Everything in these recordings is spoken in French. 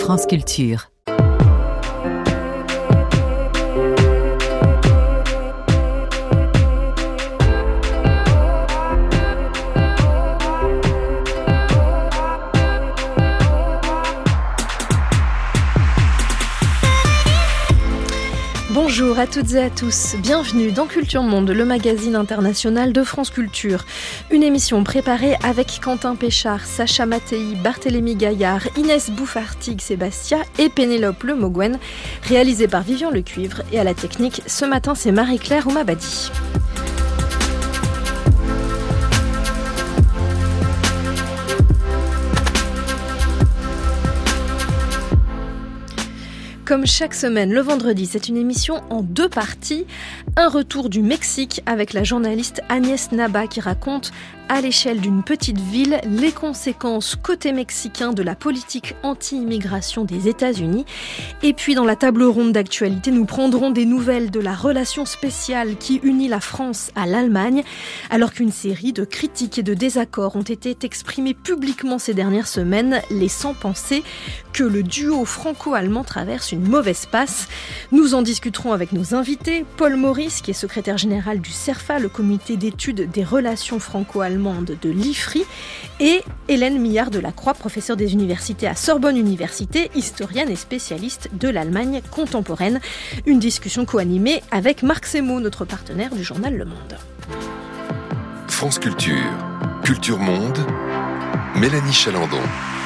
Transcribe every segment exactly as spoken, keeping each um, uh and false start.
France Culture. Bonjour à toutes et à tous, bienvenue dans Culture Monde, le magazine international de France Culture. Une émission préparée avec Quentin Péchard, Sacha Mattei, Barthélémy Gaillard, Inès Bouffartigue-Sébastia et Pénélope Lemoguen, réalisée par Vivian Lecuivre. Et à la technique, ce matin, c'est Marie-Claire Oumabadi. Comme chaque semaine, le vendredi, c'est une émission en deux parties. Un retour du Mexique avec la journaliste Agnès Naba qui raconte à l'échelle d'une petite ville les conséquences côté mexicain de la politique anti-immigration des États-Unis. Et puis dans la table ronde d'actualité, nous prendrons des nouvelles de la relation spéciale qui unit la France à l'Allemagne, alors qu'une série de critiques et de désaccords ont été exprimés publiquement ces dernières semaines, laissant penser que le duo franco-allemand traverse une mauvaise passe. Nous en discuterons avec nos invités, Paul Maurice, qui est secrétaire général du CERFA, le comité d'études des relations franco-allemandes de l'I F R I, et Hélène Millard de la Croix, professeure des universités à Sorbonne Université, historienne et spécialiste de l'Allemagne contemporaine. Une discussion co-animée avec Marc Semo, notre partenaire du journal Le Monde. France Culture, Culture Monde, Mélanie Chalandon.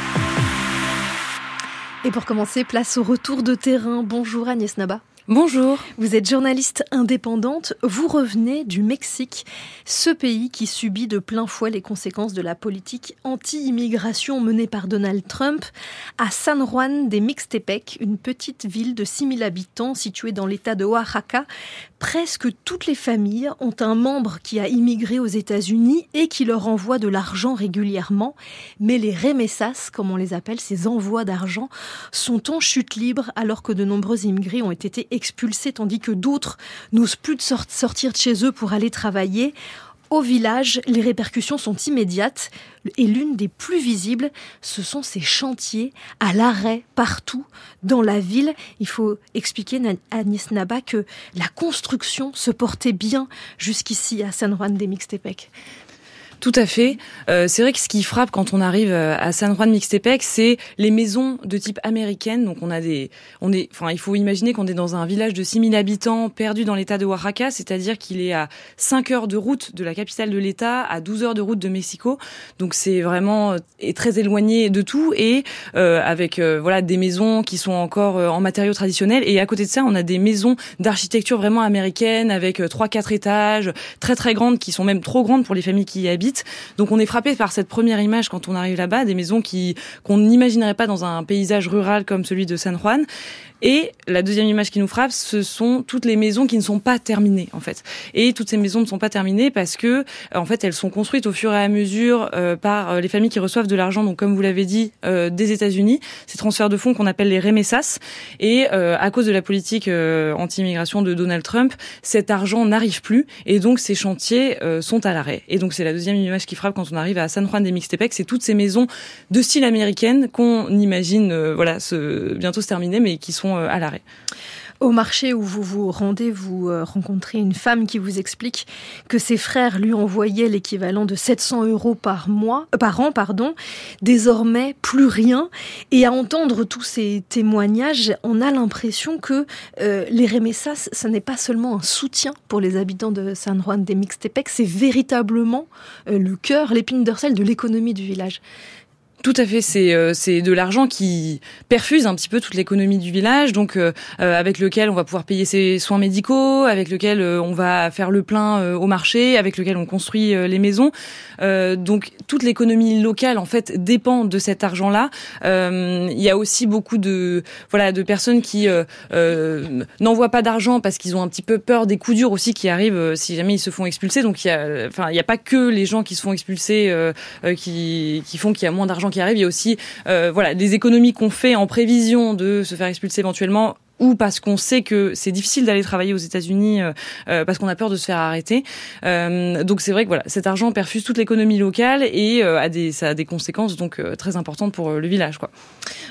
Et pour commencer, place au retour de terrain. Bonjour Agnès Naba. Bonjour. Vous êtes journaliste indépendante, vous revenez du Mexique, ce pays qui subit de plein fouet les conséquences de la politique anti-immigration menée par Donald Trump. À San Juan de Mixtepec, une petite ville de six mille habitants située dans l'état de Oaxaca, presque toutes les familles ont un membre qui a immigré aux États-Unis et qui leur envoie de l'argent régulièrement. Mais les remessas, comme on les appelle, ces envois d'argent, sont en chute libre alors que de nombreux immigrés ont été expulsés, tandis que d'autres n'osent plus de sortir de chez eux pour aller travailler. Au village, les répercussions sont immédiates et l'une des plus visibles, ce sont ces chantiers à l'arrêt partout dans la ville. Il faut expliquer à Agnès Naba que la construction se portait bien jusqu'ici à San Juan de Mixtepec. Tout à fait. Euh, c'est vrai que ce qui frappe quand on arrive à San Juan Mixtepec, c'est les maisons de type américaine. Donc on a des, on est, enfin il faut imaginer qu'on est dans un village de six mille habitants perdu dans l'état de Oaxaca, c'est-à-dire qu'il est à cinq heures de route de la capitale de l'état, à douze heures de route de Mexico. Donc c'est vraiment est très éloigné de tout et euh, avec euh, voilà des maisons qui sont encore euh, en matériaux traditionnels. Et à côté de ça, on a des maisons d'architecture vraiment américaine avec trois quatre étages, très très grandes, qui sont même trop grandes pour les familles qui y habitent. Donc on est frappé par cette première image quand on arrive là-bas, des maisons qui qu'on n'imaginerait pas dans un paysage rural comme celui de San Juan. Et la deuxième image qui nous frappe, ce sont toutes les maisons qui ne sont pas terminées, en fait. Et toutes ces maisons ne sont pas terminées parce que, en fait, elles sont construites au fur et à mesure euh, par les familles qui reçoivent de l'argent, donc comme vous l'avez dit, euh, des États-Unis, ces transferts de fonds qu'on appelle les remessas. Et euh, à cause de la politique euh, anti-immigration de Donald Trump, cet argent n'arrive plus et donc ces chantiers euh, sont à l'arrêt. Et donc c'est la deuxième image qui frappe quand on arrive à San Juan de Mixtepec, c'est toutes ces maisons de style américaine qu'on imagine, euh, voilà, se, bientôt se terminer, mais qui sont à l'arrêt. Au marché où vous vous rendez, vous rencontrez une femme qui vous explique que ses frères lui envoyaient l'équivalent de sept cents euros par mois, euh, par an, pardon. Désormais, plus rien. Et à entendre tous ces témoignages, on a l'impression que euh, les remessas, ça n'est pas seulement un soutien pour les habitants de San Juan de Mixtepec, c'est véritablement euh, le cœur, l'épine dorsale de l'économie du village. Tout à fait, c'est euh, c'est de l'argent qui perfuse un petit peu toute l'économie du village, donc euh, avec lequel on va pouvoir payer ses soins médicaux, avec lequel euh, on va faire le plein euh, au marché, avec lequel on construit euh, les maisons. Euh, donc toute l'économie locale en fait dépend de cet argent-là. Euh, il y a aussi beaucoup de voilà de personnes qui euh, euh, n'envoient pas d'argent parce qu'ils ont un petit peu peur des coups durs aussi qui arrivent euh, si jamais ils se font expulser. Donc il y a enfin il y a pas que les gens qui se font expulser euh, euh, qui qui font qu'il y a moins d'argent qui arrive, il y a aussi euh, voilà, des économies qu'on fait en prévision de se faire expulser éventuellement ou parce qu'on sait que c'est difficile d'aller travailler aux États-Unis euh, euh, parce qu'on a peur de se faire arrêter. Euh, donc c'est vrai que voilà, cet argent perfuse toute l'économie locale et euh, a des, ça a des conséquences donc euh, très importantes pour euh, le village, quoi.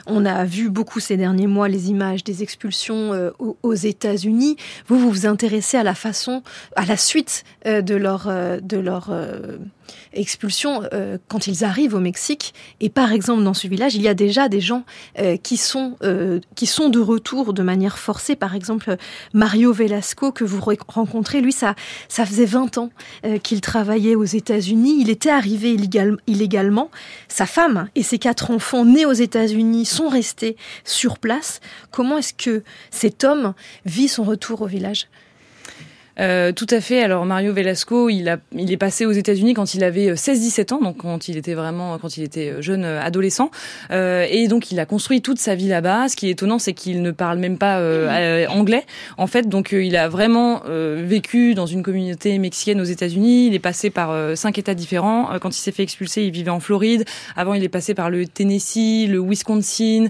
On a vu beaucoup ces derniers mois les images des expulsions euh, aux, aux États-Unis. Vous, vous vous intéressez à la façon, à la suite euh, de leur, euh, de leur euh, expulsion euh, quand ils arrivent au Mexique. Et par exemple, dans ce village, il y a déjà des gens euh, qui sont euh, qui sont de retour de manière forcée. Par exemple, Mario Velasco que vous rencontrez, lui, ça ça faisait vingt ans euh, qu'il travaillait aux États-Unis. Il était arrivé illégal, illégalement. Sa femme et ses quatre enfants nés aux États-Unis sont restés sur place. Comment est-ce que cet homme vit son retour au village ? Euh, tout à fait. Alors Mario Velasco, il a, il est passé aux États-Unis quand il avait seize dix-sept ans, donc quand il était vraiment, quand il était jeune adolescent, euh, et donc il a construit toute sa vie là-bas. Ce qui est étonnant, c'est qu'il ne parle même pas euh, anglais, en fait. Donc euh, il a vraiment euh, vécu dans une communauté mexicaine aux États-Unis. Il est passé par euh, cinq États différents. Euh, quand il s'est fait expulser, il vivait en Floride. Avant, il est passé par le Tennessee, le Wisconsin,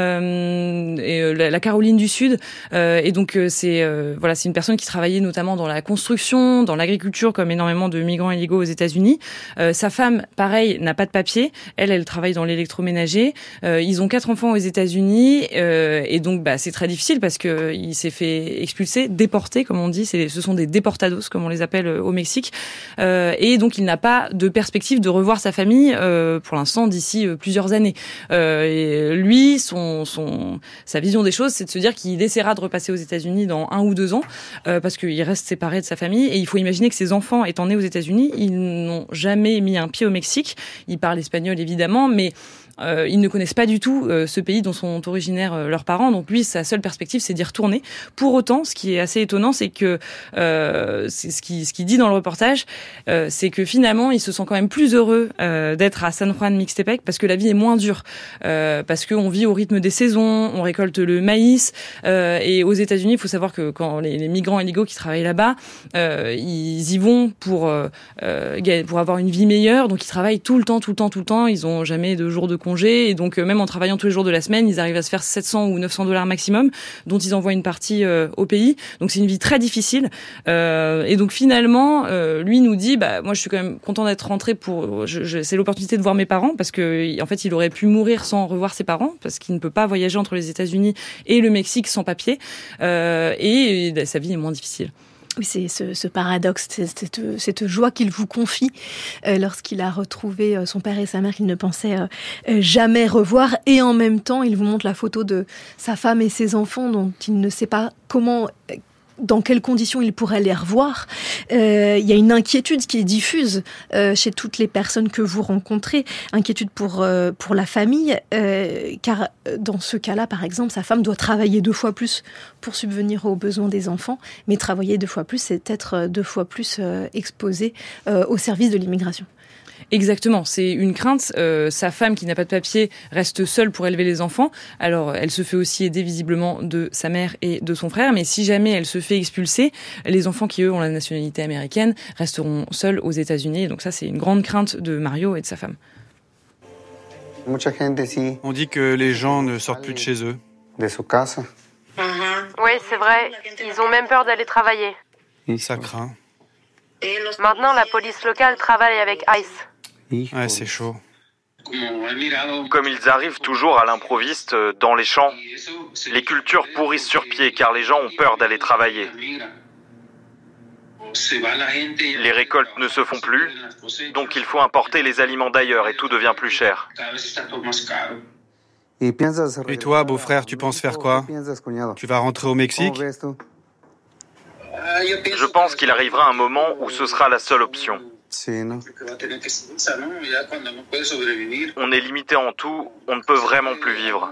euh, et euh, la, la Caroline du Sud. Euh, et donc euh, c'est euh, voilà, c'est une personne qui travaillait notamment dans la construction, dans l'agriculture, comme énormément de migrants illégaux aux États-Unis. Euh, sa femme, pareil, n'a pas de papier. Elle, elle travaille dans l'électroménager. Euh, ils ont quatre enfants aux États-Unis, euh, et donc bah c'est très difficile parce que il s'est fait expulser, déporté, comme on dit. C'est, ce sont des déportados, comme on les appelle au Mexique. Euh, et donc il n'a pas de perspective de revoir sa famille euh, pour l'instant d'ici euh, plusieurs années. Euh, et lui, son, son, sa vision des choses, c'est de se dire qu'il essaiera de repasser aux États-Unis dans un ou deux ans, euh, parce qu'il reste séparé de sa famille. Et il faut imaginer que ses enfants, étant nés aux États-Unis, ils n'ont jamais mis un pied au Mexique. Ils parlent espagnol, évidemment, mais Euh, ils ne connaissent pas du tout euh, ce pays dont sont originaires euh, leurs parents. Donc lui, sa seule perspective, c'est d'y retourner. Pour autant, ce qui est assez étonnant, c'est que euh, c'est ce qui ce qu'il dit dans le reportage, euh, c'est que finalement, il se sent quand même plus heureux euh, d'être à San Juan Mixtepec parce que la vie est moins dure, euh, parce que on vit au rythme des saisons, on récolte le maïs. Euh, et aux États-Unis, il faut savoir que quand les, les migrants illégaux qui travaillent là-bas, euh, ils y vont pour euh, pour avoir une vie meilleure. Donc ils travaillent tout le temps, tout le temps, tout le temps. Ils ont jamais de jours de congé. Et donc, même en travaillant tous les jours de la semaine, ils arrivent à se faire sept cents ou neuf cents dollars maximum, dont ils envoient une partie euh, au pays. Donc, c'est une vie très difficile. Euh, et donc, finalement, euh, lui nous dit, bah, moi, je suis quand même content d'être rentré pour, je, je, c'est l'opportunité de voir mes parents parce que, en fait, il aurait pu mourir sans revoir ses parents parce qu'il ne peut pas voyager entre les États-Unis et le Mexique sans papier. Euh, et, et sa vie est moins difficile. Oui, c'est ce, ce paradoxe, cette, cette, cette joie qu'il vous confie euh, lorsqu'il a retrouvé euh, son père et sa mère qu'il ne pensait euh, jamais revoir. Et en même temps, il vous montre la photo de sa femme et ses enfants dont il ne sait pas comment... Euh, dans quelles conditions il pourrait les revoir. Euh, il y a une inquiétude qui est diffuse euh, chez toutes les personnes que vous rencontrez, inquiétude pour euh, pour la famille, euh, car dans ce cas-là, par exemple, sa femme doit travailler deux fois plus pour subvenir aux besoins des enfants, mais travailler deux fois plus, c'est être deux fois plus euh, exposé euh, au service de l'immigration. Exactement, c'est une crainte. Euh, sa femme, qui n'a pas de papier, reste seule pour élever les enfants. Alors, elle se fait aussi aider visiblement de sa mère et de son frère. Mais si jamais elle se fait expulser, les enfants qui, eux, ont la nationalité américaine, resteront seuls aux États-Unis. Donc ça, c'est une grande crainte de Mario et de sa femme. On dit que les gens ne sortent plus de chez eux. Oui, c'est vrai. Ils ont même peur d'aller travailler. Ça craint. Maintenant, la police locale travaille avec ICE. Ouais, c'est chaud. Comme ils arrivent toujours à l'improviste dans les champs, les cultures pourrissent sur pied car les gens ont peur d'aller travailler. Les récoltes ne se font plus, donc il faut importer les aliments d'ailleurs et tout devient plus cher. Et toi, beau-frère, tu penses faire quoi? Tu vas rentrer au Mexique? Je pense qu'il arrivera un moment où ce sera la seule option. On est limité en tout, on ne peut vraiment plus vivre.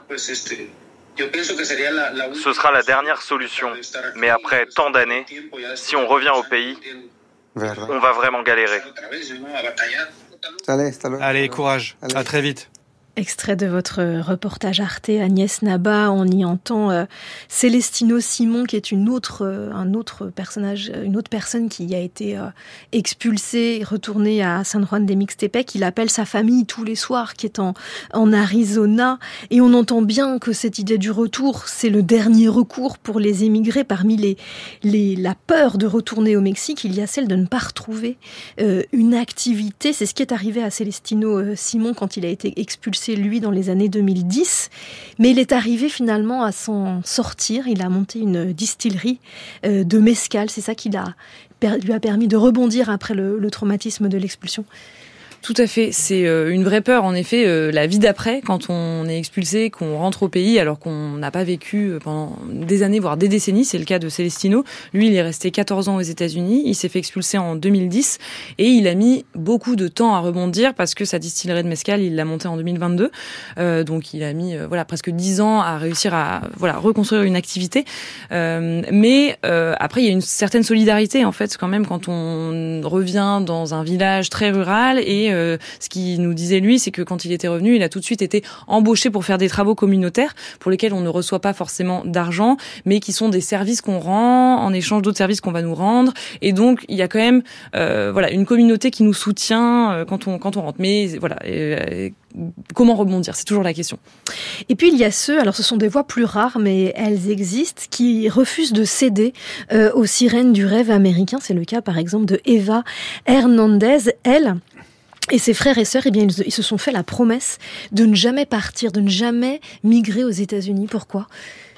Ce sera la dernière solution, mais après tant d'années, si on revient au pays, on va vraiment galérer. Allez, courage, à très vite. Extrait de votre reportage Arte, Agnès Naba, on y entend euh, Celestino Simon, qui est une autre, euh, un autre personnage, une autre personne qui a été euh, expulsée, retournée à San Juan de Mixtepec. Il appelle sa famille tous les soirs, qui est en, en Arizona, et on entend bien que cette idée du retour, c'est le dernier recours pour les émigrés. Parmi les, les, la peur de retourner au Mexique, il y a celle de ne pas retrouver euh, une activité. C'est ce qui est arrivé à Celestino euh, Simon quand il a été expulsé expulsé, lui, dans les années deux mille dix. Mais il est arrivé finalement à s'en sortir. Il a monté une distillerie euh, de mezcal. C'est ça qui l'a, per, lui a permis de rebondir après le, le traumatisme de l'expulsion. Tout à fait, c'est une vraie peur en effet, euh, la vie d'après quand on est expulsé, qu'on rentre au pays alors qu'on n'a pas vécu pendant des années voire des décennies, c'est le cas de Celestino. Lui, il est resté quatorze ans aux États-Unis, il s'est fait expulser en deux mille dix et il a mis beaucoup de temps à rebondir parce que sa distillerie de mezcal, il l'a montée en deux mille vingt-deux. Euh, donc il a mis euh, voilà presque dix ans à réussir à voilà reconstruire une activité. Euh, mais euh, après il y a une certaine solidarité en fait quand même quand on revient dans un village très rural et Euh, ce qu'il nous disait lui, c'est que quand il était revenu, il a tout de suite été embauché pour faire des travaux communautaires pour lesquels on ne reçoit pas forcément d'argent, mais qui sont des services qu'on rend en échange d'autres services qu'on va nous rendre. Et donc il y a quand même euh, voilà une communauté qui nous soutient euh, quand on quand on rentre. Mais voilà. Euh, Comment rebondir ? C'est toujours la question. Et puis il y a ceux, alors ce sont des voix plus rares, mais elles existent, qui refusent de céder euh, aux sirènes du rêve américain. C'est le cas par exemple de Eva Hernandez. Elle et ses frères et sœurs, eh bien, ils, ils se sont fait la promesse de ne jamais partir, de ne jamais migrer aux États-Unis. Pourquoi ?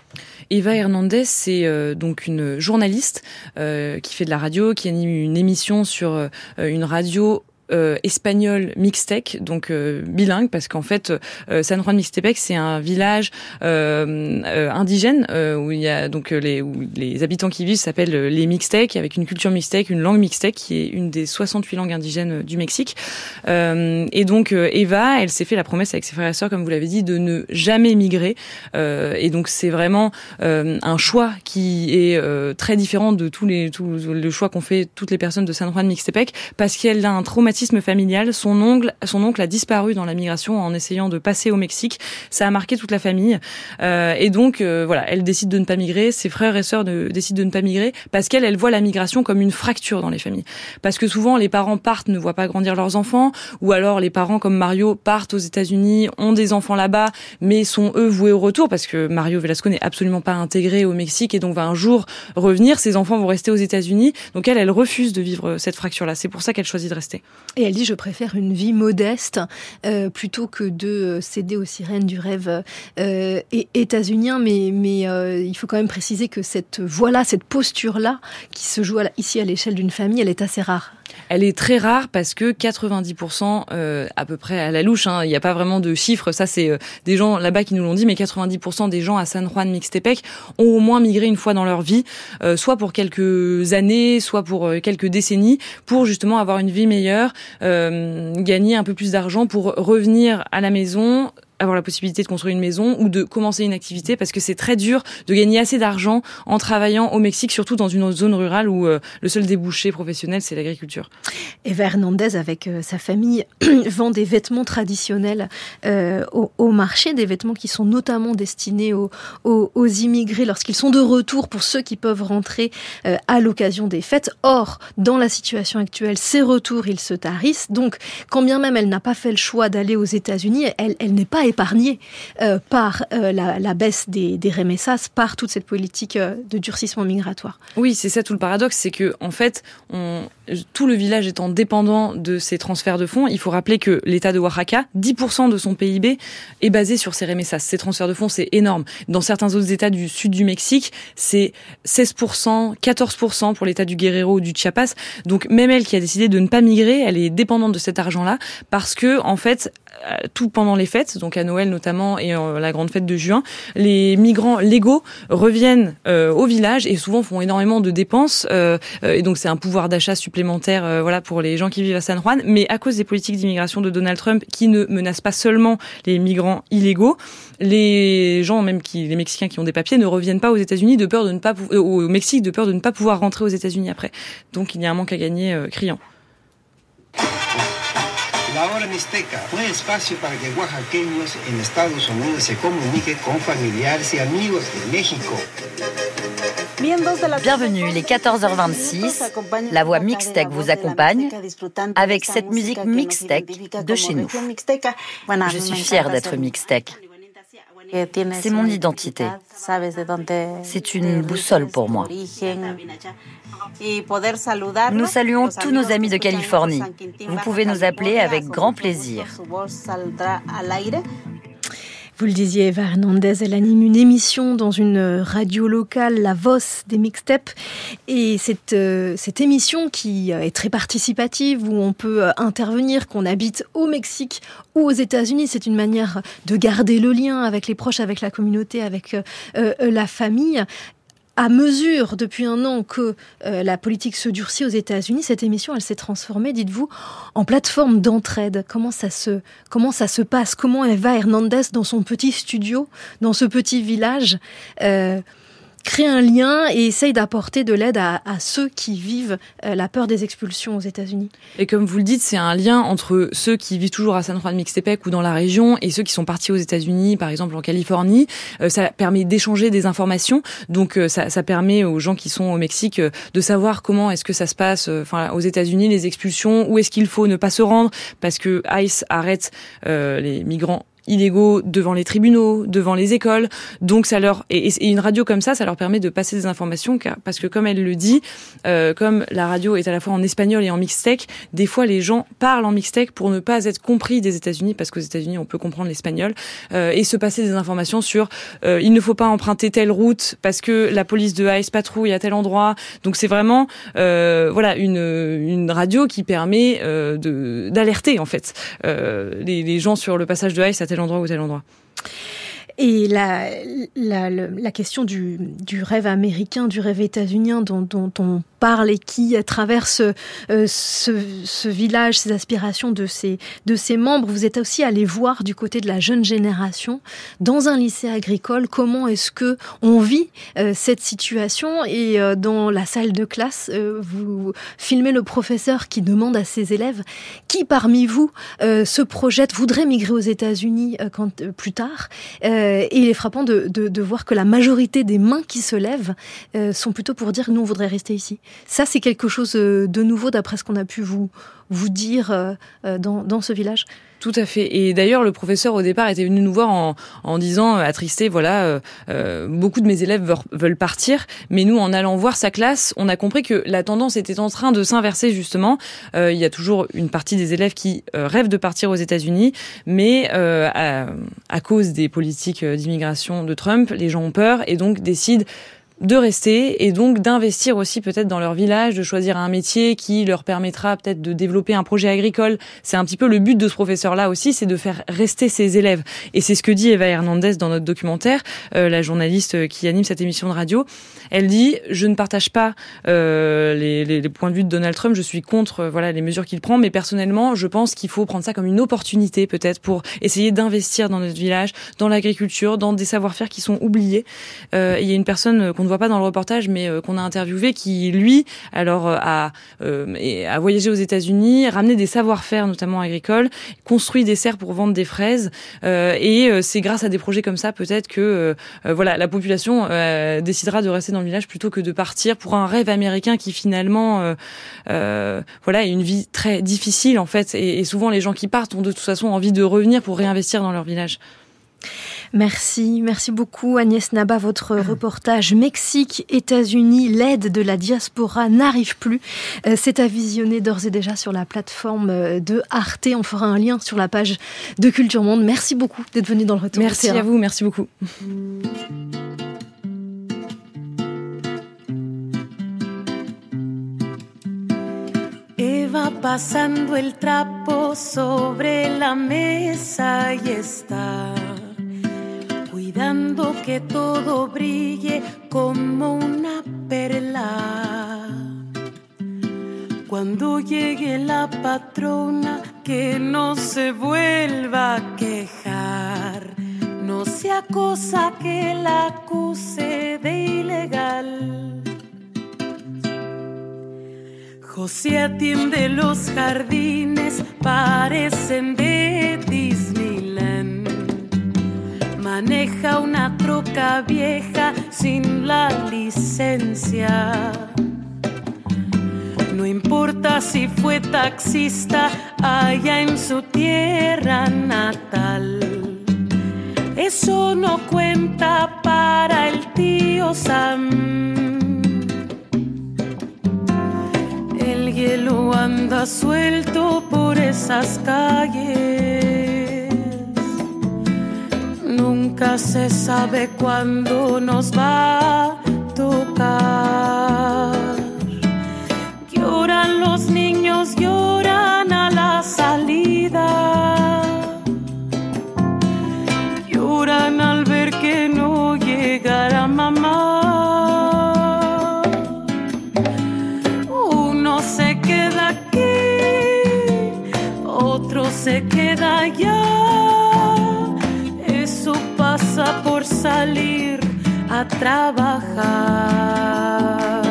Eva Hernandez, c'est euh, donc une journaliste euh, qui fait de la radio, qui anime une émission sur euh, une radio Euh, espagnol mixtec, donc euh, bilingue, parce qu'en fait, euh, San Juan Mixtepec, c'est un village euh, euh, indigène euh, où il y a donc les où les habitants qui vivent s'appellent les Mixtecs, avec une culture mixtec, une langue mixtec qui est une des soixante-huit langues indigènes du Mexique. Euh, et donc euh, Eva, elle s'est fait la promesse avec ses frères et sœurs, comme vous l'avez dit, de ne jamais migrer. Euh, et donc c'est vraiment euh, un choix qui est euh, très différent de tous les tous le choix qu'ont fait toutes les personnes de San Juan Mixtepec, parce qu'elle a un traumatisme familial. Son oncle, son oncle a disparu dans la migration en essayant de passer au Mexique. Ça a marqué toute la famille. Euh, et donc, euh, voilà, elle décide de ne pas migrer. Ses frères et sœurs de, décident de ne pas migrer parce qu'elle, elle voit la migration comme une fracture dans les familles. Parce que souvent, les parents partent, ne voient pas grandir leurs enfants, ou alors les parents comme Mario partent aux États-Unis, ont des enfants là-bas, mais sont eux voués au retour parce que Mario Velasco n'est absolument pas intégré au Mexique et donc va un jour revenir. Ses enfants vont rester aux États-Unis. Donc elle, elle refuse de vivre cette fracture-là. C'est pour ça qu'elle choisit de rester. Et elle dit, je préfère une vie modeste euh, plutôt que de céder aux sirènes du rêve euh, états-unien. Mais, mais euh, il faut quand même préciser que cette voix-là, cette posture-là, qui se joue à la, ici à l'échelle d'une famille, elle est assez rare. Elle est très rare parce que quatre-vingt-dix pour cent euh, à peu près à la louche, hein, il n'y a pas vraiment de chiffres, ça c'est euh, des gens là-bas qui nous l'ont dit, mais quatre-vingt-dix pour cent des gens à San Juan Mixtepec ont au moins migré une fois dans leur vie, euh, soit pour quelques années, soit pour euh, quelques décennies, pour justement avoir une vie meilleure, euh, gagner un peu plus d'argent pour revenir à la maison, avoir la possibilité de construire une maison ou de commencer une activité, parce que c'est très dur de gagner assez d'argent en travaillant au Mexique, surtout dans une zone rurale où euh, le seul débouché professionnel, c'est l'agriculture. Eva Hernandez, avec euh, sa famille, vend des vêtements traditionnels euh, au, au marché, des vêtements qui sont notamment destinés aux, aux, aux immigrés lorsqu'ils sont de retour, pour ceux qui peuvent rentrer euh, à l'occasion des fêtes. Or, dans la situation actuelle, ces retours, ils se tarissent. Donc, quand bien même elle n'a pas fait le choix d'aller aux États-Unis, elle, elle n'est pas épargnée euh, par euh, la, la baisse des, des remessas, par toute cette politique euh, de durcissement migratoire. Oui, c'est ça tout le paradoxe, c'est que en fait, on, tout le village étant dépendant de ces transferts de fonds, il faut rappeler que l'État de Oaxaca, dix pour cent de son P I B est basé sur ces remessas. Ces transferts de fonds, c'est énorme. Dans certains autres États du sud du Mexique, c'est seize pour cent, quatorze pour cent pour l'État du Guerrero ou du Chiapas. Donc même elle qui a décidé de ne pas migrer, elle est dépendante de cet argent-là parce que en fait, tout pendant les fêtes, donc à Noël notamment et euh, la grande fête de juin, les migrants légaux reviennent euh, au village et souvent font énormément de dépenses euh, euh, et donc c'est un pouvoir d'achat supplémentaire euh, voilà pour les gens qui vivent à San Juan, mais à cause des politiques d'immigration de Donald Trump qui ne menacent pas seulement les migrants illégaux, les gens même qui les Mexicains qui ont des papiers ne reviennent pas aux États-Unis de peur de ne pas pou- euh, au Mexique de peur de ne pas pouvoir rentrer aux États-Unis après. Donc il y a un manque à gagner euh, criant. La hora mixteca, un espacio para que oaxaqueños en Estados Unidos se comuniquen con familiares y amigos de México. Bienvenue, il est quatorze heures vingt-six. La voix mixtec vous accompagne avec cette musique mixtec de chez nous. Je suis fière d'être mixtec. C'est mon identité. C'est une boussole pour moi. Nous saluons tous nos amis de Californie. Vous pouvez nous appeler avec grand plaisir. Vous le disiez, Eva Hernandez, elle anime une émission dans une radio locale, La Voz des Mixtepes. Et cette, euh, cette émission qui est très participative, où on peut intervenir, qu'on habite au Mexique ou aux États-Unis, c'est une manière de garder le lien avec les proches, avec la communauté, avec euh, euh, la famille. À mesure, depuis un an, que euh, la politique se durcit aux États-Unis, cette émission, elle s'est transformée, dites-vous, en plateforme d'entraide. Comment ça se, comment ça se passe? Comment Eva Hernandez, dans son petit studio, dans ce petit village, euh, crée un lien et essaye d'apporter de l'aide à, à ceux qui vivent euh, la peur des expulsions aux États-Unis. Et comme vous le dites, c'est un lien entre ceux qui vivent toujours à San Juan Mixtepec ou dans la région et ceux qui sont partis aux États-Unis, par exemple en Californie. Euh, ça permet d'échanger des informations. Donc euh, ça, ça permet aux gens qui sont au Mexique euh, de savoir comment est-ce que ça se passe euh, enfin, aux États-Unis, les expulsions, où est-ce qu'il faut ne pas se rendre parce que ICE arrête euh, les migrants illégaux devant les tribunaux, devant les écoles. Donc ça leur et, et une radio comme ça, ça leur permet de passer des informations car, parce que comme elle le dit, euh, comme la radio est à la fois en espagnol et en mixtec, des fois les gens parlent en mixtec pour ne pas être compris des États-Unis parce qu'aux États-Unis on peut comprendre l'espagnol euh, et se passer des informations sur euh, il ne faut pas emprunter telle route parce que la police de ICE patrouille à tel endroit. Donc c'est vraiment euh, voilà une une radio qui permet euh, de d'alerter en fait euh, les, les gens sur le passage de ICE à tel endroit ou tel endroit. Et la, la, la, la question du, du rêve américain, du rêve états-unien dont, dont on parle et qui traverse euh, ce, ce village, ces aspirations de ses, de ses membres. Vous êtes aussi allé voir du côté de la jeune génération, dans un lycée agricole, comment est-ce que on vit euh, cette situation. Et euh, dans la salle de classe, euh, vous filmez le professeur qui demande à ses élèves qui parmi vous euh, se projette, voudrait migrer aux États-Unis euh, quand, euh, plus tard. Euh, et il est frappant de, de, de voir que la majorité des mains qui se lèvent euh, sont plutôt pour dire nous on voudrait rester ici. Ça, c'est quelque chose de nouveau d'après ce qu'on a pu vous, vous dire euh, dans, dans ce village. Tout à fait. Et d'ailleurs, le professeur, au départ, était venu nous voir en, en disant, euh, attristé, voilà, euh, euh, beaucoup de mes élèves veulent, veulent partir. Mais nous, en allant voir sa classe, on a compris que la tendance était en train de s'inverser, justement. Euh, il y a toujours une partie des élèves qui euh, rêvent de partir aux États-Unis, mais euh, à, à cause des politiques d'immigration de Trump, les gens ont peur et donc décident de rester et donc d'investir aussi peut-être dans leur village, de choisir un métier qui leur permettra peut-être de développer un projet agricole. C'est un petit peu le but de ce professeur-là aussi, c'est de faire rester ses élèves. Et c'est ce que dit Eva Hernandez dans notre documentaire, euh, la journaliste qui anime cette émission de radio. Elle dit « Je ne partage pas euh, les, les, les points de vue de Donald Trump, je suis contre euh, voilà les mesures qu'il prend, mais personnellement, je pense qu'il faut prendre ça comme une opportunité peut-être pour essayer d'investir dans notre village, dans l'agriculture, dans des savoir-faire qui sont oubliés. Euh, » Il y a une personne qu'on ne voit pas dans le reportage, mais euh, qu'on a interviewé, qui lui, alors euh, a, euh, a voyagé aux États-Unis, ramené des savoir-faire, notamment agricoles, construit des serres pour vendre des fraises, euh, et euh, c'est grâce à des projets comme ça peut-être que euh, voilà la population euh, décidera de rester dans le village plutôt que de partir pour un rêve américain qui finalement euh, euh, voilà est une vie très difficile en fait, et, et souvent les gens qui partent ont de toute façon envie de revenir pour réinvestir dans leur village. Merci, merci beaucoup Agnès Naba. Votre reportage Mexique, États-Unis, l'aide de la diaspora n'arrive plus. Euh, c'est à visionner d'ores et déjà sur la plateforme de Arte. On fera un lien sur la page de Culture Monde. Merci beaucoup d'être venu dans le retour. Merci à vous, merci beaucoup. Eva pasando el trapo sobre la mesa y está cuidando que todo brille como una perla. Cuando llegue la patrona, que no se vuelva a quejar, no sea cosa que la acuse de ilegal. José atiende los jardines, parecen de Disneyland. Maneja una troca vieja sin la licencia. No importa si fue taxista allá en su tierra natal. eso no cuenta para el tío Sam. El hielo anda suelto por esas calles. Nunca se sabe cuándo nos va a tocar. Lloran los niños, lloran a la salida. Lloran al ver que no llegará mamá. Uno se queda aquí, otro se queda allá. Eso pasa por salir a trabajar.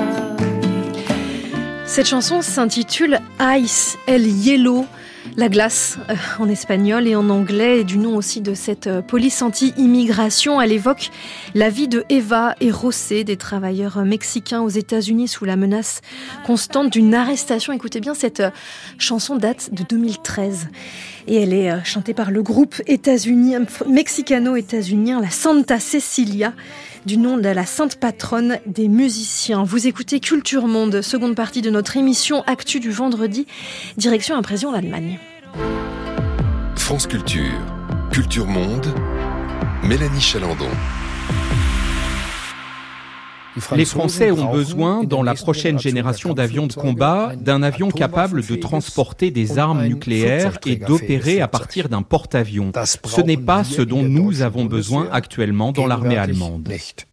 Cette chanson s'intitule Ice, El Hielo, la glace euh, en espagnol et en anglais, et du nom aussi de cette euh, police anti-immigration. Elle évoque la vie de Eva et José, des travailleurs mexicains aux États-Unis sous la menace constante d'une arrestation. Écoutez bien, cette euh, chanson date de deux mille treize et elle est euh, chantée par le groupe états-unien, mexicano-états-unien, la Santa Cecilia, du nom de la sainte patronne des musiciens. Vous écoutez Culture Monde, seconde partie de notre émission Actu du vendredi, direction impression l'Allemagne. France Culture, Culture Monde, Mélanie Chalandon. Les Français ont besoin, dans la prochaine génération d'avions de combat, d'un avion capable de transporter des armes nucléaires et d'opérer à partir d'un porte-avions. Ce n'est pas ce dont nous avons besoin actuellement dans l'armée allemande.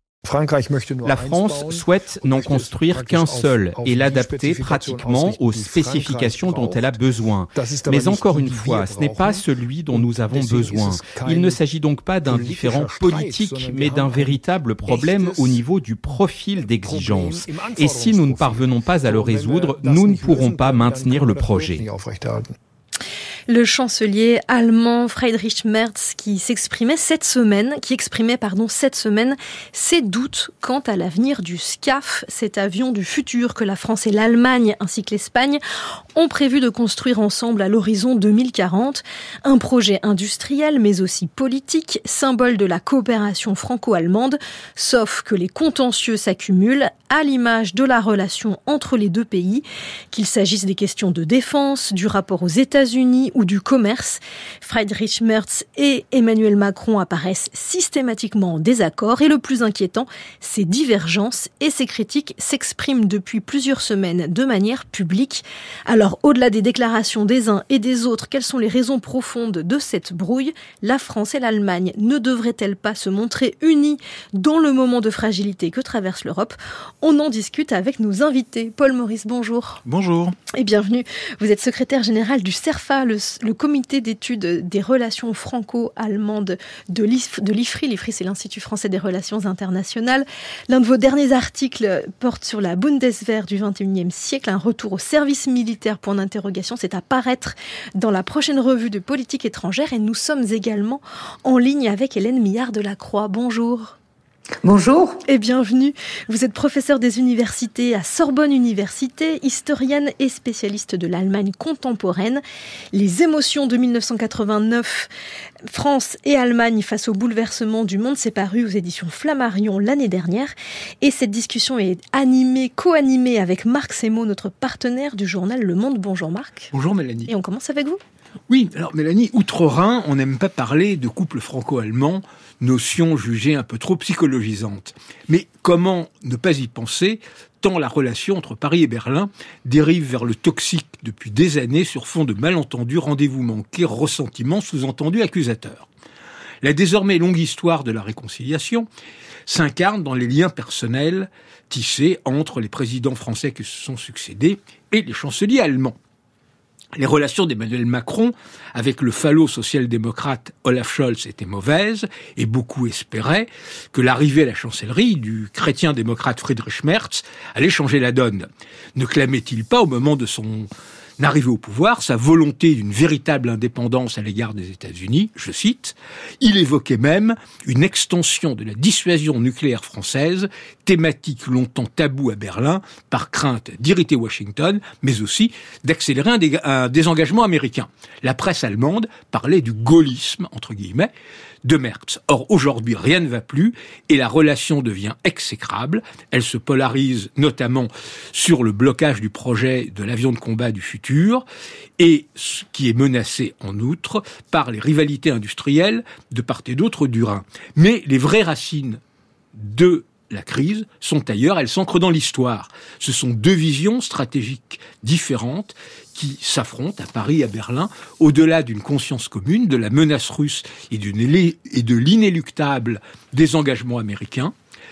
La France souhaite n'en construire qu'un seul et l'adapter pratiquement aux spécifications dont elle a besoin. Mais encore une fois, ce n'est pas celui dont nous avons besoin. Il ne s'agit donc pas d'un différend politique, mais d'un véritable problème au niveau du profil d'exigence. Et si nous ne parvenons pas à le résoudre, nous ne pourrons pas maintenir le projet. Le chancelier allemand Friedrich Merz qui s'exprimait cette semaine, qui exprimait pardon cette semaine ses doutes quant à l'avenir du SCAF, cet avion du futur que la France et l'Allemagne ainsi que l'Espagne ont prévu de construire ensemble à l'horizon deux mille quarante. Un projet industriel mais aussi politique, symbole de la coopération franco-allemande, sauf que les contentieux s'accumulent à l'image de la relation entre les deux pays, qu'il s'agisse des questions de défense, du rapport aux États-Unis ou du commerce. Friedrich Merz et Emmanuel Macron apparaissent systématiquement en désaccord et le plus inquiétant, ces divergences et ces critiques s'expriment depuis plusieurs semaines de manière publique. Alors, au-delà des déclarations des uns et des autres, quelles sont les raisons profondes de cette brouille ? La France et l'Allemagne ne devraient-elles pas se montrer unies dans le moment de fragilité que traverse l'Europe ? On en discute avec nos invités. Paul Maurice, bonjour. Bonjour. Et bienvenue. Vous êtes secrétaire général du CERFA, le, le comité d'études des relations franco-allemandes de l'I F R I. L'I F R I, c'est l'Institut français des relations internationales. L'un de vos derniers articles porte sur la Bundeswehr du vingt et unième siècle, un retour au service militaire, point d'interrogation. C'est à paraître dans la prochaine revue de politique étrangère. Et nous sommes également en ligne avec Hélène Millard de la Croix. Bonjour. Bonjour. Et bienvenue. Vous êtes professeur des universités à Sorbonne Université, historienne et spécialiste de l'Allemagne contemporaine. Les émotions de mille neuf cent quatre-vingt-neuf, France et Allemagne face au bouleversement du monde, c'est paru aux éditions Flammarion l'année dernière. Et cette discussion est animée, co-animée avec Marc Semo, notre partenaire du journal Le Monde. Bonjour Marc. Bonjour Mélanie. Et on commence avec vous. Oui, alors Mélanie, outre-Rhin, on n'aime pas parler de couple franco-allemand, notion jugée un peu trop psychologisante. Mais comment ne pas y penser, tant la relation entre Paris et Berlin dérive vers le toxique depuis des années sur fond de malentendus, rendez-vous manqués, ressentiments, sous-entendus accusateurs. La désormais longue histoire de la réconciliation s'incarne dans les liens personnels tissés entre les présidents français qui se sont succédés et les chanceliers allemands. Les relations d'Emmanuel Macron avec le falot social-démocrate Olaf Scholz étaient mauvaises et beaucoup espéraient que l'arrivée à la chancellerie du chrétien-démocrate Friedrich Merz allait changer la donne. Ne clamait-il pas au moment de son arrivée au pouvoir sa volonté d'une véritable indépendance à l'égard des États-Unis ? Je cite, il évoquait même une extension de la dissuasion nucléaire française, thématique longtemps taboue à Berlin, par crainte d'irriter Washington, mais aussi d'accélérer un, dé- un désengagement américain. La presse allemande parlait du gaullisme, entre guillemets, de Merz. Or, aujourd'hui, rien ne va plus et la relation devient exécrable. Elle se polarise notamment sur le blocage du projet de l'avion de combat du futur et ce qui est menacé en outre par les rivalités industrielles de part et d'autre du Rhin. Mais les vraies racines de la crise sont ailleurs, elles s'ancrent dans l'histoire. Ce sont deux visions stratégiques différentes qui s'affrontent à Paris et à Berlin, au-delà d'une conscience commune, de la menace russe et, d'une, et de l'inéluctable désengagement américain.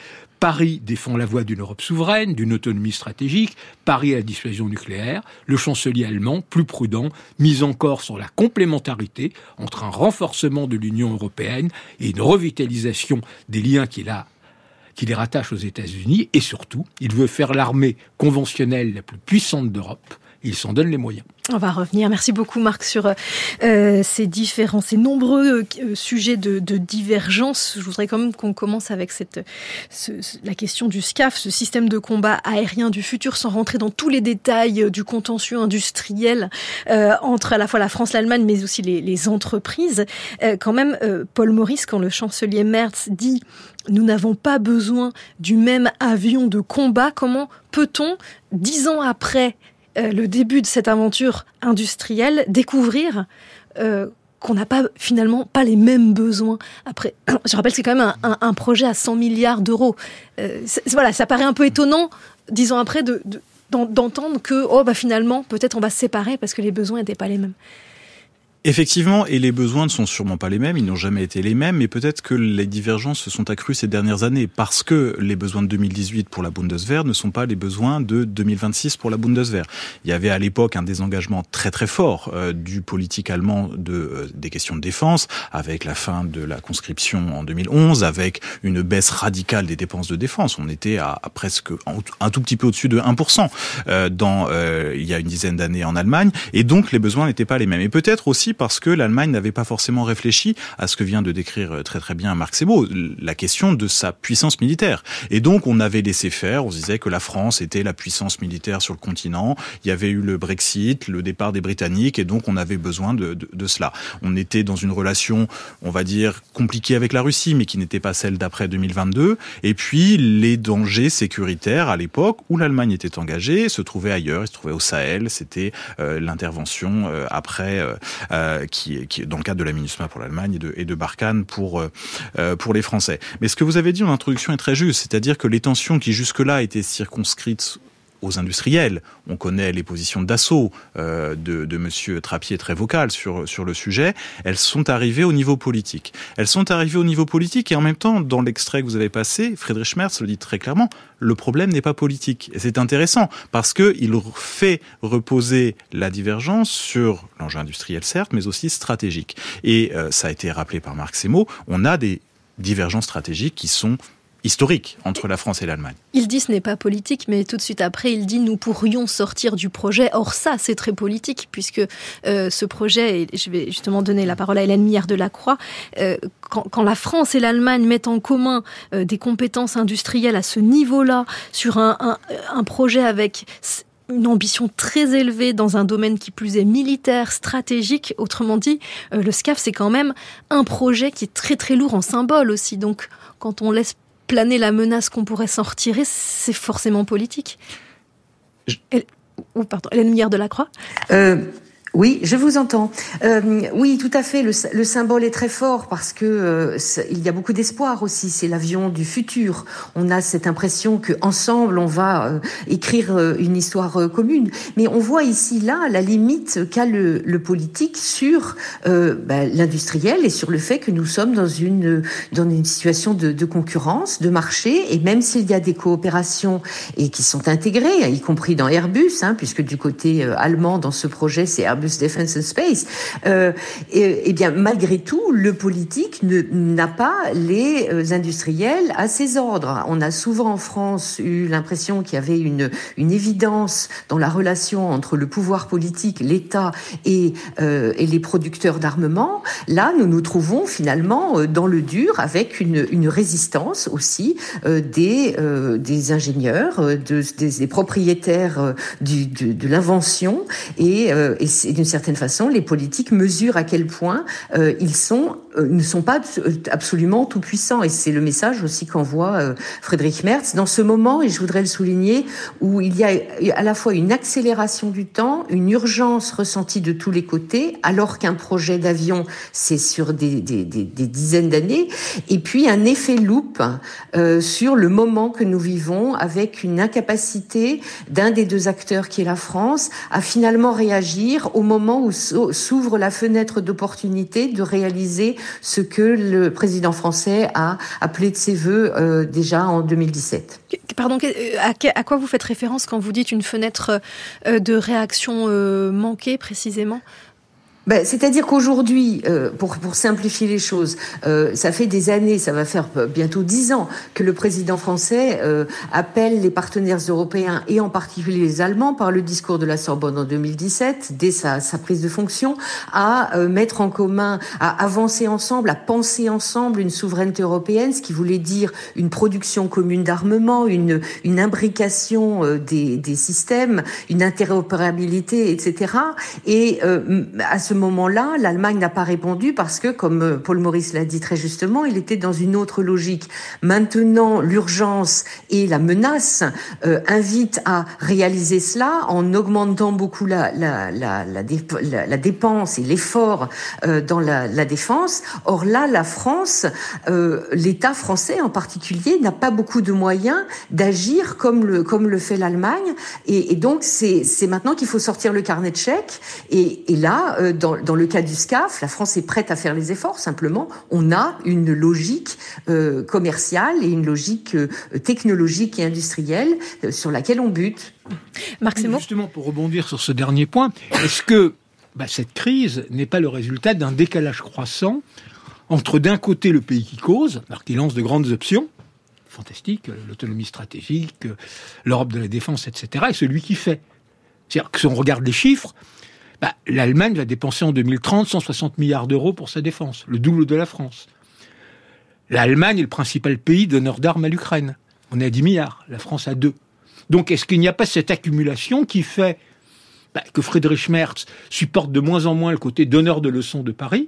Paris défend la voie d'une Europe souveraine, d'une autonomie stratégique, Paris à la dissuasion nucléaire, le chancelier allemand, plus prudent, mise encore sur la complémentarité entre un renforcement de l'Union européenne et une revitalisation des liens qu'il a qui les rattache aux États-Unis, et surtout, il veut faire l'armée conventionnelle la plus puissante d'Europe. Il s'en donne les moyens. On va revenir. Merci beaucoup, Marc, sur euh, ces différents, ces nombreux euh, sujets de, de divergence. Je voudrais quand même qu'on commence avec cette, ce, la question du S C A F, ce système de combat aérien du futur, sans rentrer dans tous les détails du contentieux industriel euh, entre à la fois la France, l'Allemagne, mais aussi les, les entreprises. Euh, quand même, euh, Paul Maurice, quand le chancelier Merz dit « Nous n'avons pas besoin du même avion de combat », comment peut-on, dix ans après Euh, le début de cette aventure industrielle, découvrir euh, qu'on n'a pas finalement pas les mêmes besoins. Après, je rappelle que c'est quand même un, un, un projet à cent milliards d'euros. Euh, c'est, voilà, ça paraît un peu étonnant, dix ans après, de, de, d'entendre que oh bah finalement peut-être on va se séparer parce que les besoins n'étaient pas les mêmes. Effectivement, et les besoins ne sont sûrement pas les mêmes, ils n'ont jamais été les mêmes, mais peut-être que les divergences se sont accrues ces dernières années, parce que les besoins de deux mille dix-huit pour la Bundeswehr ne sont pas les besoins de deux mille vingt-six pour la Bundeswehr. Il y avait à l'époque un désengagement très très fort euh, du politique allemand de, euh, des questions de défense, avec la fin de la conscription en deux mille onze, avec une baisse radicale des dépenses de défense. On était à, à presque un tout petit peu au-dessus de un pour cent euh, dans, euh, il y a une dizaine d'années en Allemagne, et donc les besoins n'étaient pas les mêmes. Et peut-être aussi parce que l'Allemagne n'avait pas forcément réfléchi à ce que vient de décrire très très bien Marc Sebaud, la question de sa puissance militaire. Et donc on avait laissé faire, on se disait que la France était la puissance militaire sur le continent, il y avait eu le Brexit, le départ des Britanniques, et donc on avait besoin de, de, de cela. On était dans une relation, on va dire, compliquée avec la Russie, mais qui n'était pas celle d'après deux mille vingt-deux, et puis les dangers sécuritaires à l'époque où l'Allemagne était engagée se trouvaient ailleurs, ils se trouvaient au Sahel, c'était euh, l'intervention euh, après euh, euh, Qui, qui, dans le cadre de la MINUSMA pour l'Allemagne et de, et de Barkhane pour, euh, pour les Français. Mais ce que vous avez dit en introduction est très juste, c'est-à-dire que les tensions qui jusque-là étaient circonscrites aux industriels, on connaît les positions d'assaut euh, de, de Monsieur Trappier très vocal sur, sur le sujet, elles sont arrivées au niveau politique. Elles sont arrivées au niveau politique et en même temps, dans l'extrait que vous avez passé, Friedrich Merz le dit très clairement, le problème n'est pas politique. Et c'est intéressant parce qu'il fait reposer la divergence sur l'enjeu industriel certes, mais aussi stratégique. Et euh, ça a été rappelé par Marc Sebaud, on a des divergences stratégiques qui sont historique entre la France et l'Allemagne. Il dit ce n'est pas politique, mais tout de suite après, il dit nous pourrions sortir du projet. Or ça, c'est très politique, puisque euh, ce projet, et je vais justement donner la parole à Hélène Millard de la Croix, euh, quand, quand la France et l'Allemagne mettent en commun euh, des compétences industrielles à ce niveau-là, sur un, un, un projet avec une ambition très élevée dans un domaine qui plus est militaire, stratégique, autrement dit, euh, le S C A F, c'est quand même un projet qui est très très lourd en symbole aussi. Donc quand on laisse planer la menace qu'on pourrait s'en retirer, c'est forcément politique. Je... Elle... Oh, pardon, Hélène Millard de la Croix. Euh... Oui, je vous entends. Euh, oui, tout à fait. Le, le symbole est très fort parce que euh, il y a beaucoup d'espoir aussi. C'est l'avion du futur. On a cette impression que ensemble on va euh, écrire euh, une histoire euh, commune. Mais on voit ici là la limite qu'a le, le politique sur euh, bah, l'industriel et sur le fait que nous sommes dans une dans une situation de, de concurrence, de marché. Et même s'il y a des coopérations et qui sont intégrées, y compris dans Airbus, hein, puisque du côté euh, allemand dans ce projet c'est Airbus Defence and Space, euh, et, et bien malgré tout, le politique ne, n'a pas les euh, industriels à ses ordres. On a souvent en France eu l'impression qu'il y avait une, une évidence dans la relation entre le pouvoir politique, l'État et, euh, et les producteurs d'armement. Là, nous nous trouvons finalement euh, dans le dur avec une, une résistance aussi euh, des, euh, des ingénieurs, euh, de, des, des propriétaires euh, du, de, de l'invention et, euh, et c'est d'une certaine façon, les politiques mesurent à quel point euh, ils sont, euh, ne sont pas absolument tout puissants. Et c'est le message aussi qu'envoie euh, Friedrich Merz dans ce moment, et je voudrais le souligner, où il y a à la fois une accélération du temps, une urgence ressentie de tous les côtés, alors qu'un projet d'avion, c'est sur des, des, des, des dizaines d'années, et puis un effet loupe euh, sur le moment que nous vivons, avec une incapacité d'un des deux acteurs qui est la France à finalement réagir au moment où s'ouvre la fenêtre d'opportunité de réaliser ce que le président français a appelé de ses voeux euh, déjà en deux mille dix-sept. Pardon, à, à quoi vous faites référence quand vous dites une fenêtre de réaction manquée précisément ? Ben, c'est-à-dire qu'aujourd'hui, euh, pour, pour simplifier les choses, euh, ça fait des années, ça va faire bientôt dix ans, que le président français euh, appelle les partenaires européens, et en particulier les Allemands, par le discours de la Sorbonne en deux mille dix-sept, dès sa, sa prise de fonction, à euh, mettre en commun, à avancer ensemble, à penser ensemble une souveraineté européenne, ce qui voulait dire une production commune d'armement, une, une imbrication euh, des, des systèmes, une interopérabilité, et cetera. Et euh, à ce moment-là, l'Allemagne n'a pas répondu parce que, comme Paul Maurice l'a dit très justement, il était dans une autre logique. Maintenant, l'urgence et la menace euh, invitent à réaliser cela en augmentant beaucoup la, la, la, la, dép- la, la dépense et l'effort euh, dans la, la défense. Or là, la France, euh, l'État français en particulier, n'a pas beaucoup de moyens d'agir comme le, comme le fait l'Allemagne. Et, et donc, c'est, c'est maintenant qu'il faut sortir le carnet de chèques. Et, et là, euh, Dans, dans le cas du SCAF, la France est prête à faire les efforts. Simplement, on a une logique euh, commerciale et une logique euh, technologique et industrielle euh, sur laquelle on bute. Marc Seymour. Justement, pour rebondir sur ce dernier point, est-ce que bah, cette crise n'est pas le résultat d'un décalage croissant entre, d'un côté, le pays qui cause, alors qu'il lance de grandes options, fantastiques, l'autonomie stratégique, l'Europe de la défense, et cetera, et celui qui fait. C'est-à-dire que si on regarde les chiffres, bah, l'Allemagne va dépenser en deux mille trente cent soixante milliards d'euros pour sa défense, le double de la France. L'Allemagne est le principal pays donneur d'armes à l'Ukraine. On est à dix milliards, la France à deux. Donc est-ce qu'il n'y a pas cette accumulation qui fait bah, que Friedrich Merz supporte de moins en moins le côté donneur de leçons de Paris,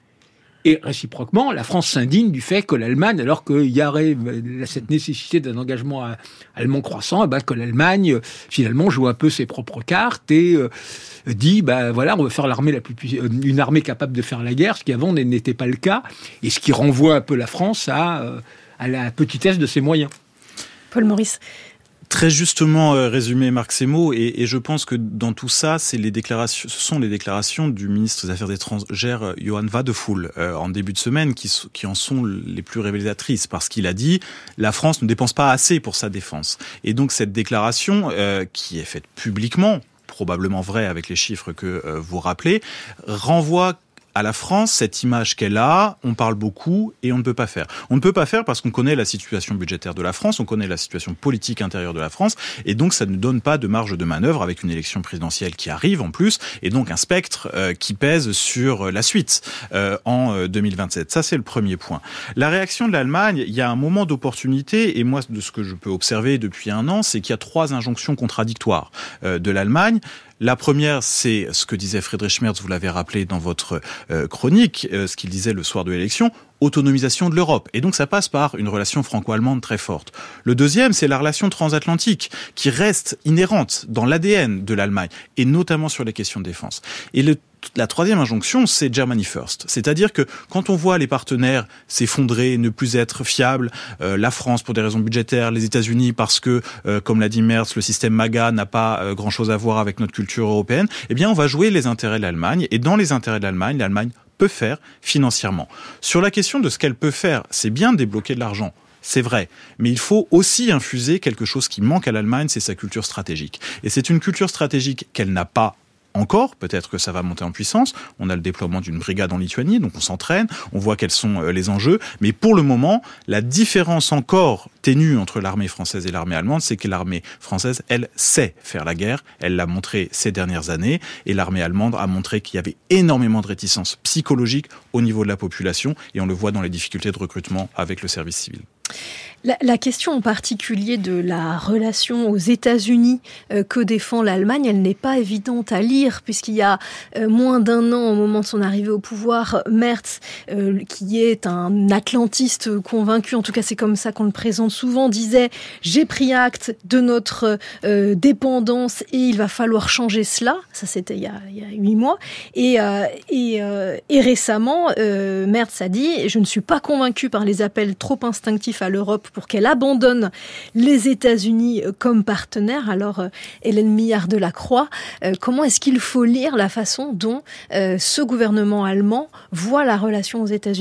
et réciproquement, la France s'indigne du fait que l'Allemagne, alors qu'il y aurait cette nécessité d'un engagement allemand croissant, et ben que l'Allemagne, finalement, joue un peu ses propres cartes et euh, dit, ben voilà, on veut faire l'armée la plus une armée capable de faire la guerre, ce qui avant n'était pas le cas, et ce qui renvoie un peu la France à, euh, à la petitesse de ses moyens. Paul Maurice. Très justement euh, résumé Marc Seymour, et, et je pense que dans tout ça, c'est les déclarations, ce sont les déclarations du ministre des Affaires étrangères euh, Johan Wadephul euh, en début de semaine qui, qui en sont les plus révélatrices, parce qu'il a dit la France ne dépense pas assez pour sa défense. Et donc cette déclaration euh, qui est faite publiquement, probablement vraie avec les chiffres que euh, vous rappelez, renvoie à la France cette image qu'elle a, on parle beaucoup et on ne peut pas faire. On ne peut pas faire parce qu'on connaît la situation budgétaire de la France, on connaît la situation politique intérieure de la France, et donc ça ne donne pas de marge de manœuvre avec une élection présidentielle qui arrive en plus, et donc un spectre euh, qui pèse sur la suite euh, en euh, deux mille vingt-sept. Ça, c'est le premier point. La réaction de l'Allemagne, il y a un moment d'opportunité, et moi, de ce que je peux observer depuis un an, c'est qu'il y a trois injonctions contradictoires euh, de l'Allemagne. La première, c'est ce que disait Friedrich Merz, vous l'avez rappelé dans votre euh, chronique, euh, ce qu'il disait le soir de l'élection, autonomisation de l'Europe. Et donc ça passe par une relation franco-allemande très forte. Le deuxième, c'est la relation transatlantique, qui reste inhérente dans l'A D N de l'Allemagne, et notamment sur les questions de défense. Et le La troisième injonction, c'est Germany First. C'est-à-dire que quand on voit les partenaires s'effondrer, ne plus être fiables, euh, la France pour des raisons budgétaires, les États-Unis parce que, euh, comme l'a dit Merz, le système MAGA n'a pas euh, grand-chose à voir avec notre culture européenne, eh bien on va jouer les intérêts de l'Allemagne. Et dans les intérêts de l'Allemagne, l'Allemagne peut faire financièrement. Sur la question de ce qu'elle peut faire, c'est bien de débloquer de l'argent. C'est vrai, mais il faut aussi infuser quelque chose qui manque à l'Allemagne, c'est sa culture stratégique. Et c'est une culture stratégique qu'elle n'a pas encore, peut-être que ça va monter en puissance. On a le déploiement d'une brigade en Lituanie, donc on s'entraîne, on voit quels sont les enjeux. Mais pour le moment, la différence encore ténue entre l'armée française et l'armée allemande, c'est que l'armée française, elle, sait faire la guerre. Elle l'a montré ces dernières années. Et l'armée allemande a montré qu'il y avait énormément de réticence psychologique au niveau de la population. Et on le voit dans les difficultés de recrutement avec le service civil. La, la question en particulier de la relation aux États-Unis euh, que défend l'Allemagne, elle n'est pas évidente à lire, puisqu'il y a euh, moins d'un an, au moment de son arrivée au pouvoir, Merz, euh, qui est un atlantiste convaincu, en tout cas c'est comme ça qu'on le présente souvent, disait « j'ai pris acte de notre euh, dépendance et il va falloir changer cela ». Ça c'était il y a, il y a huit mois. Et, euh, et, euh, et récemment, euh, Merz a dit « je ne suis pas convaincu par les appels trop instinctifs à l'Europe pour qu'elle abandonne les États-Unis comme partenaire. » Alors, euh, Hélène Millard de la Croix, euh, comment est-ce qu'il faut lire la façon dont euh, ce gouvernement allemand voit la relation aux États-Unis ?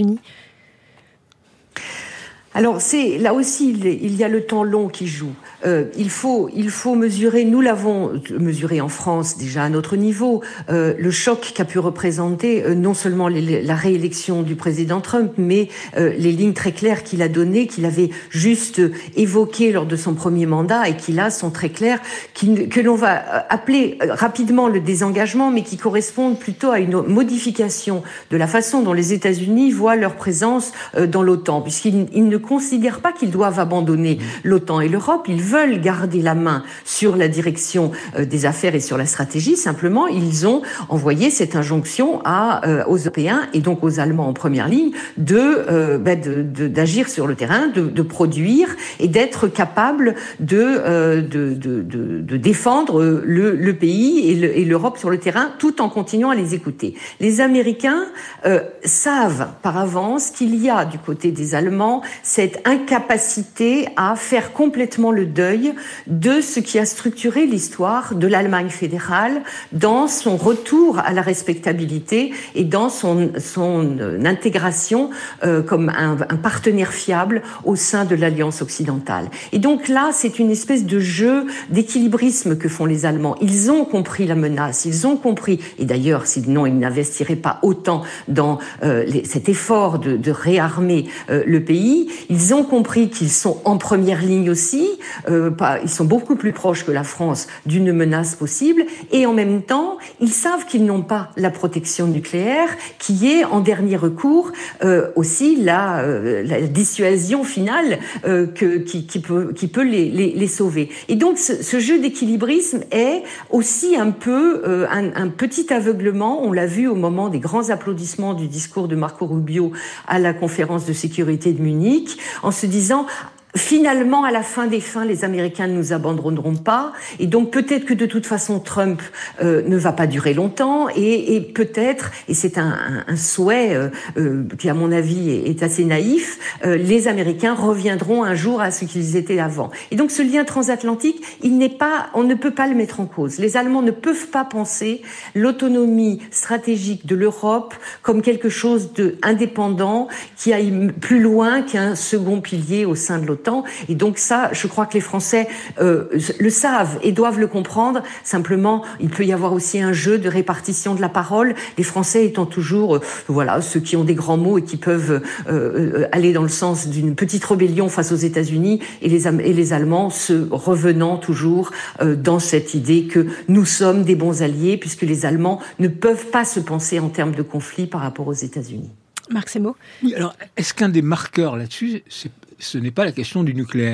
Alors, c'est, là aussi, il y a le temps long qui joue. Euh, il faut, il faut mesurer, nous l'avons mesuré en France déjà à notre niveau, euh, le choc qu'a pu représenter euh, non seulement les, la réélection du président Trump, mais euh, les lignes très claires qu'il a données, qu'il avait juste évoquées lors de son premier mandat et qui là sont très claires, qui, que l'on va appeler rapidement le désengagement, mais qui correspondent plutôt à une modification de la façon dont les États-Unis voient leur présence euh, dans l'OTAN, puisqu'ils ils ne considèrent pas qu'ils doivent abandonner l'OTAN et l'Europe. Ils veulent garder la main sur la direction euh, des affaires et sur la stratégie. Simplement, ils ont envoyé cette injonction à, euh, aux Européens et donc aux Allemands en première ligne de, euh, bah de, de d'agir sur le terrain, de, de produire et d'être capables de, euh, de, de, de, de défendre le, le pays et, le, et l'Europe sur le terrain, tout en continuant à les écouter. Les Américains euh, savent par avance qu'il y a du côté des Allemands cette incapacité à faire complètement le deuil de ce qui a structuré l'histoire de l'Allemagne fédérale dans son retour à la respectabilité et dans son, son intégration euh, comme un, un partenaire fiable au sein de l'Alliance occidentale. Et donc là, c'est une espèce de jeu d'équilibrisme que font les Allemands. Ils ont compris la menace, ils ont compris, et d'ailleurs, sinon ils n'investiraient pas autant dans euh, les, cet effort de, de réarmer euh, le pays. Ils ont compris qu'ils sont en première ligne aussi, euh, pas, ils sont beaucoup plus proches que la France d'une menace possible, et en même temps, ils savent qu'ils n'ont pas la protection nucléaire, qui est en dernier recours euh, aussi la, euh, la dissuasion finale euh, que, qui, qui peut, qui peut les, les, les sauver. Et donc, ce, ce jeu d'équilibrisme est aussi un peu euh, un, un petit aveuglement. On l'a vu au moment des grands applaudissements du discours de Marco Rubio à la conférence de sécurité de Munich, en se disant... Finalement, à la fin des fins, les Américains ne nous abandonneront pas, et donc peut-être que de toute façon Trump euh, ne va pas durer longtemps, et, et peut-être, et c'est un, un, un souhait euh, euh, qui à mon avis est, est assez naïf, euh, les Américains reviendront un jour à ce qu'ils étaient avant. Et donc ce lien transatlantique, il n'est pas, on ne peut pas le mettre en cause. Les Allemands ne peuvent pas penser l'autonomie stratégique de l'Europe comme quelque chose d'indépendant qui aille plus loin qu'un second pilier au sein de l'OTAN. Et donc ça, je crois que les Français euh, le savent et doivent le comprendre. Simplement, il peut y avoir aussi un jeu de répartition de la parole. Les Français étant toujours, euh, voilà, ceux qui ont des grands mots et qui peuvent euh, euh, aller dans le sens d'une petite rébellion face aux États-Unis, et les, et les Allemands se revenant toujours euh, dans cette idée que nous sommes des bons alliés, puisque les Allemands ne peuvent pas se penser en termes de conflit par rapport aux États-Unis. Marc Semo. Oui, alors, est-ce qu'un des marqueurs là-dessus, c'est, ce n'est pas la question du nucléaire ?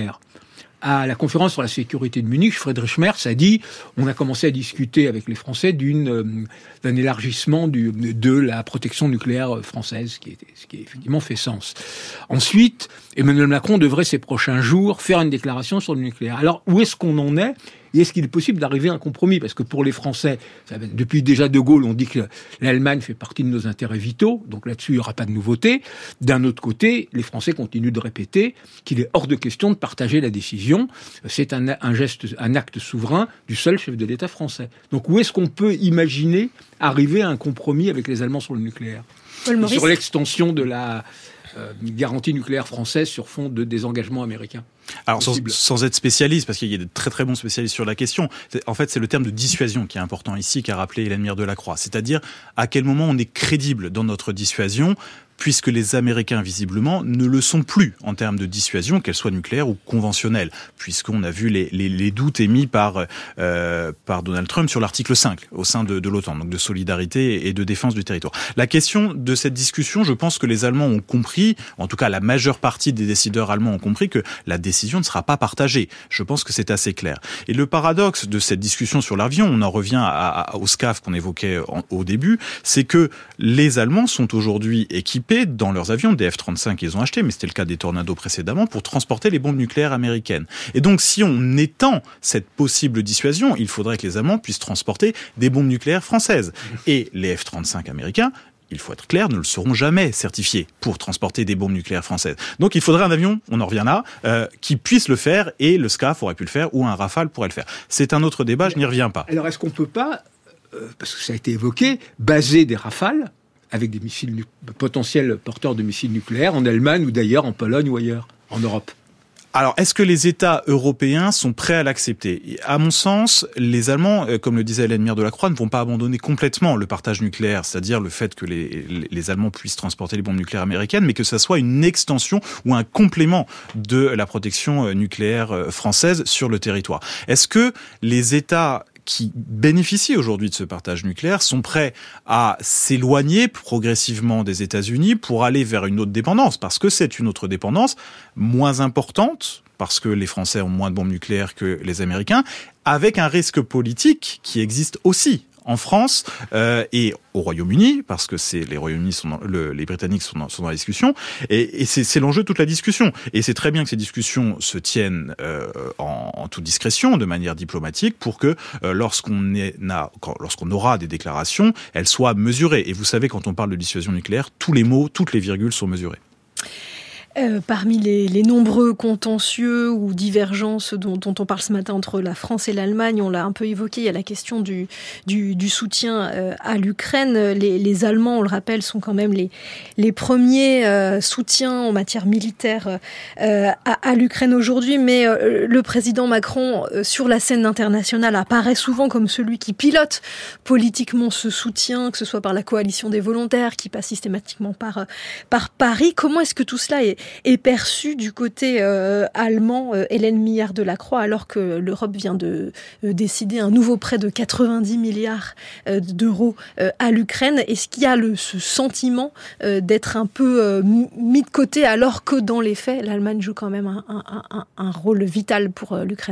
À la conférence sur la sécurité de Munich, Friedrich Merz a dit on a commencé à discuter avec les Français d'une, euh, d'un élargissement du, de la protection nucléaire française, ce qui, est, ce qui a effectivement fait sens. Ensuite, Emmanuel Macron devrait ces prochains jours faire une déclaration sur le nucléaire. Alors, où est-ce qu'on en est ? Et est-ce qu'il est possible d'arriver à un compromis ? Parce que pour les Français, ça va, depuis déjà De Gaulle, on dit que l'Allemagne fait partie de nos intérêts vitaux, donc là-dessus, il n'y aura pas de nouveauté. D'un autre côté, les Français continuent de répéter qu'il est hors de question de partager la décision. C'est un, un geste, un acte souverain du seul chef de l'État français. Donc où est-ce qu'on peut imaginer arriver à un compromis avec les Allemands sur le nucléaire ? Sur l'extension de la euh, garantie nucléaire française sur fond de désengagement américain. Alors sans, sans être spécialiste, parce qu'il y a de très très bons spécialistes sur la question, en fait c'est le terme de dissuasion qui est important ici, qu'a rappelé Hélène Millard de la Croix. C'est-à-dire à quel moment on est crédible dans notre dissuasion puisque les Américains, visiblement, ne le sont plus en termes de dissuasion, qu'elle soit nucléaire ou conventionnelle, puisqu'on a vu les, les, les doutes émis par, euh, par Donald Trump sur l'article cinq au sein de, de l'OTAN, donc de solidarité et de défense du territoire. La question de cette discussion, je pense que les Allemands ont compris, en tout cas la majeure partie des décideurs allemands ont compris que la décision ne sera pas partagée. Je pense que c'est assez clair. Et le paradoxe de cette discussion sur l'avion, on en revient à, à, au SCAF qu'on évoquait en, au début, c'est que les Allemands sont aujourd'hui équipés dans leurs avions, des F trente-cinq qu'ils ont achetés, mais c'était le cas des Tornado précédemment, pour transporter les bombes nucléaires américaines. Et donc si on étend cette possible dissuasion, il faudrait que les Allemands puissent transporter des bombes nucléaires françaises. Et les F trente-cinq américains, il faut être clair, ne le seront jamais certifiés pour transporter des bombes nucléaires françaises. Donc il faudrait un avion, on en revient là, euh, qui puisse le faire, et le SCAF aurait pu le faire, ou un Rafale pourrait le faire. C'est un autre débat, je n'y reviens pas. Alors est-ce qu'on ne peut pas, euh, parce que ça a été évoqué, baser des Rafales avec des missiles nu- potentiels porteurs de missiles nucléaires en Allemagne ou d'ailleurs en Pologne ou ailleurs, en Europe? Alors, est-ce que les États européens sont prêts à l'accepter ? À mon sens, les Allemands, comme le disait Hélène Mire de la Croix, ne vont pas abandonner complètement le partage nucléaire, c'est-à-dire le fait que les, les Allemands puissent transporter les bombes nucléaires américaines, mais que ça soit une extension ou un complément de la protection nucléaire française sur le territoire. Est-ce que les États qui bénéficient aujourd'hui de ce partage nucléaire sont prêts à s'éloigner progressivement des États-Unis pour aller vers une autre dépendance, parce que c'est une autre dépendance moins importante, parce que les Français ont moins de bombes nucléaires que les Américains, avec un risque politique qui existe aussi en France euh, et au Royaume-Uni, parce que c'est les Royaume-Uni sont dans, le, les Britanniques sont dans, sont dans la discussion, et, et c'est, c'est l'enjeu de toute la discussion. Et c'est très bien que ces discussions se tiennent euh, en, en toute discrétion, de manière diplomatique, pour que euh, lorsqu'on est, na, quand, lorsqu'on aura des déclarations, elles soient mesurées. Et vous savez, quand on parle de dissuasion nucléaire, tous les mots, toutes les virgules sont mesurées. Euh, parmi les, les nombreux contentieux ou divergences dont, dont on parle ce matin entre la France et l'Allemagne, on l'a un peu évoqué, il y a la question du, du, du soutien euh, à l'Ukraine. Les, les Allemands, on le rappelle, sont quand même les, les premiers euh, soutiens en matière militaire euh, à, à l'Ukraine aujourd'hui, mais euh, le président Macron, euh, sur la scène internationale, apparaît souvent comme celui qui pilote politiquement ce soutien, que ce soit par la coalition des volontaires, qui passe systématiquement par, par Paris. Comment est-ce que tout cela est est perçu du côté euh, allemand, euh, Hélène Mire de la Croix, alors que l'Europe vient de euh, décider un nouveau prêt de quatre-vingt-dix milliards euh, d'euros euh, à l'Ukraine. Est-ce qu'il y a le, ce sentiment euh, d'être un peu euh, mis de côté, alors que dans les faits, l'Allemagne joue quand même un, un, un, un rôle vital pour euh, l'Ukraine ?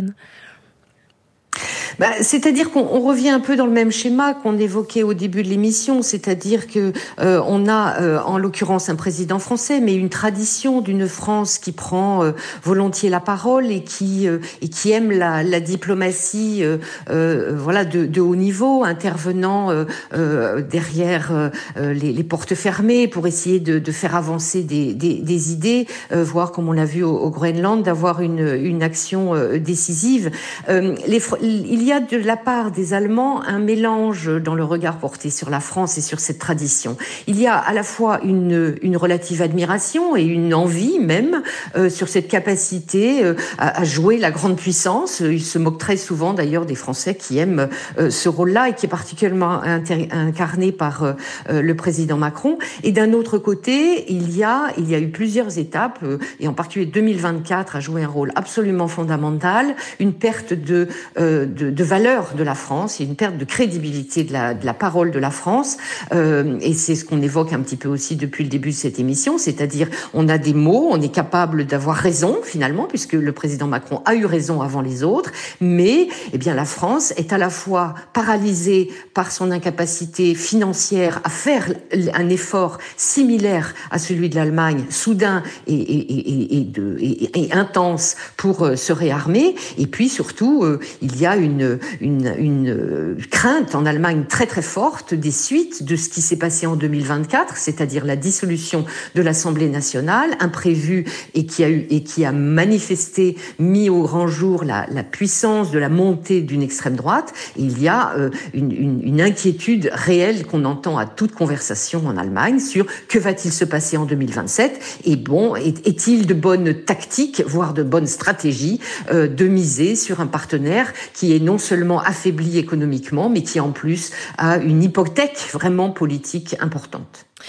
Bah, c'est-à-dire qu'on on revient un peu dans le même schéma qu'on évoquait au début de l'émission, c'est-à-dire que euh, on a euh, en l'occurrence un président français, mais une tradition d'une France qui prend euh, volontiers la parole et qui euh, et qui aime la, la diplomatie, euh, euh, voilà, de, de haut niveau, intervenant euh, euh, derrière euh, les, les portes fermées pour essayer de, de faire avancer des, des, des idées, euh, voire comme on l'a vu au, au Groenland, d'avoir une, une action euh, décisive. Euh, les, il y a de la part des Allemands un mélange dans le regard porté sur la France et sur cette tradition. Il y a à la fois une, une relative admiration et une envie même euh, sur cette capacité euh, à, à jouer la grande puissance. Ils se moquent très souvent d'ailleurs des Français qui aiment euh, ce rôle-là et qui est particulièrement inter- incarné par euh, le président Macron. Et d'un autre côté, il y a, il y a eu plusieurs étapes, euh, et en particulier deux mille vingt-quatre a joué un rôle absolument fondamental, une perte de, euh, de de valeur de la France, il y a une perte de crédibilité de la, de la parole de la France, euh, et c'est ce qu'on évoque un petit peu aussi depuis le début de cette émission, c'est-à-dire on a des mots, on est capable d'avoir raison finalement, puisque le président Macron a eu raison avant les autres, mais eh bien la France est à la fois paralysée par son incapacité financière à faire un effort similaire à celui de l'Allemagne, soudain et, et, et, et, de, et, et intense pour euh, se réarmer, et puis surtout euh, il y a une Une, une crainte en Allemagne très très forte des suites de ce qui s'est passé en deux mille vingt-quatre, c'est-à-dire la dissolution de l'Assemblée nationale, imprévue et qui a eu et qui a manifesté, mis au grand jour la, la puissance de la montée d'une extrême droite. Et il y a euh, une, une, une inquiétude réelle qu'on entend à toute conversation en Allemagne sur que va-t-il se passer en deux mille vingt-sept, et bon, est, est-il de bonnes tactiques, voire de bonnes stratégies euh, de miser sur un partenaire qui est non seulement affaibli économiquement, mais qui en plus a une hypothèque vraiment politique importante.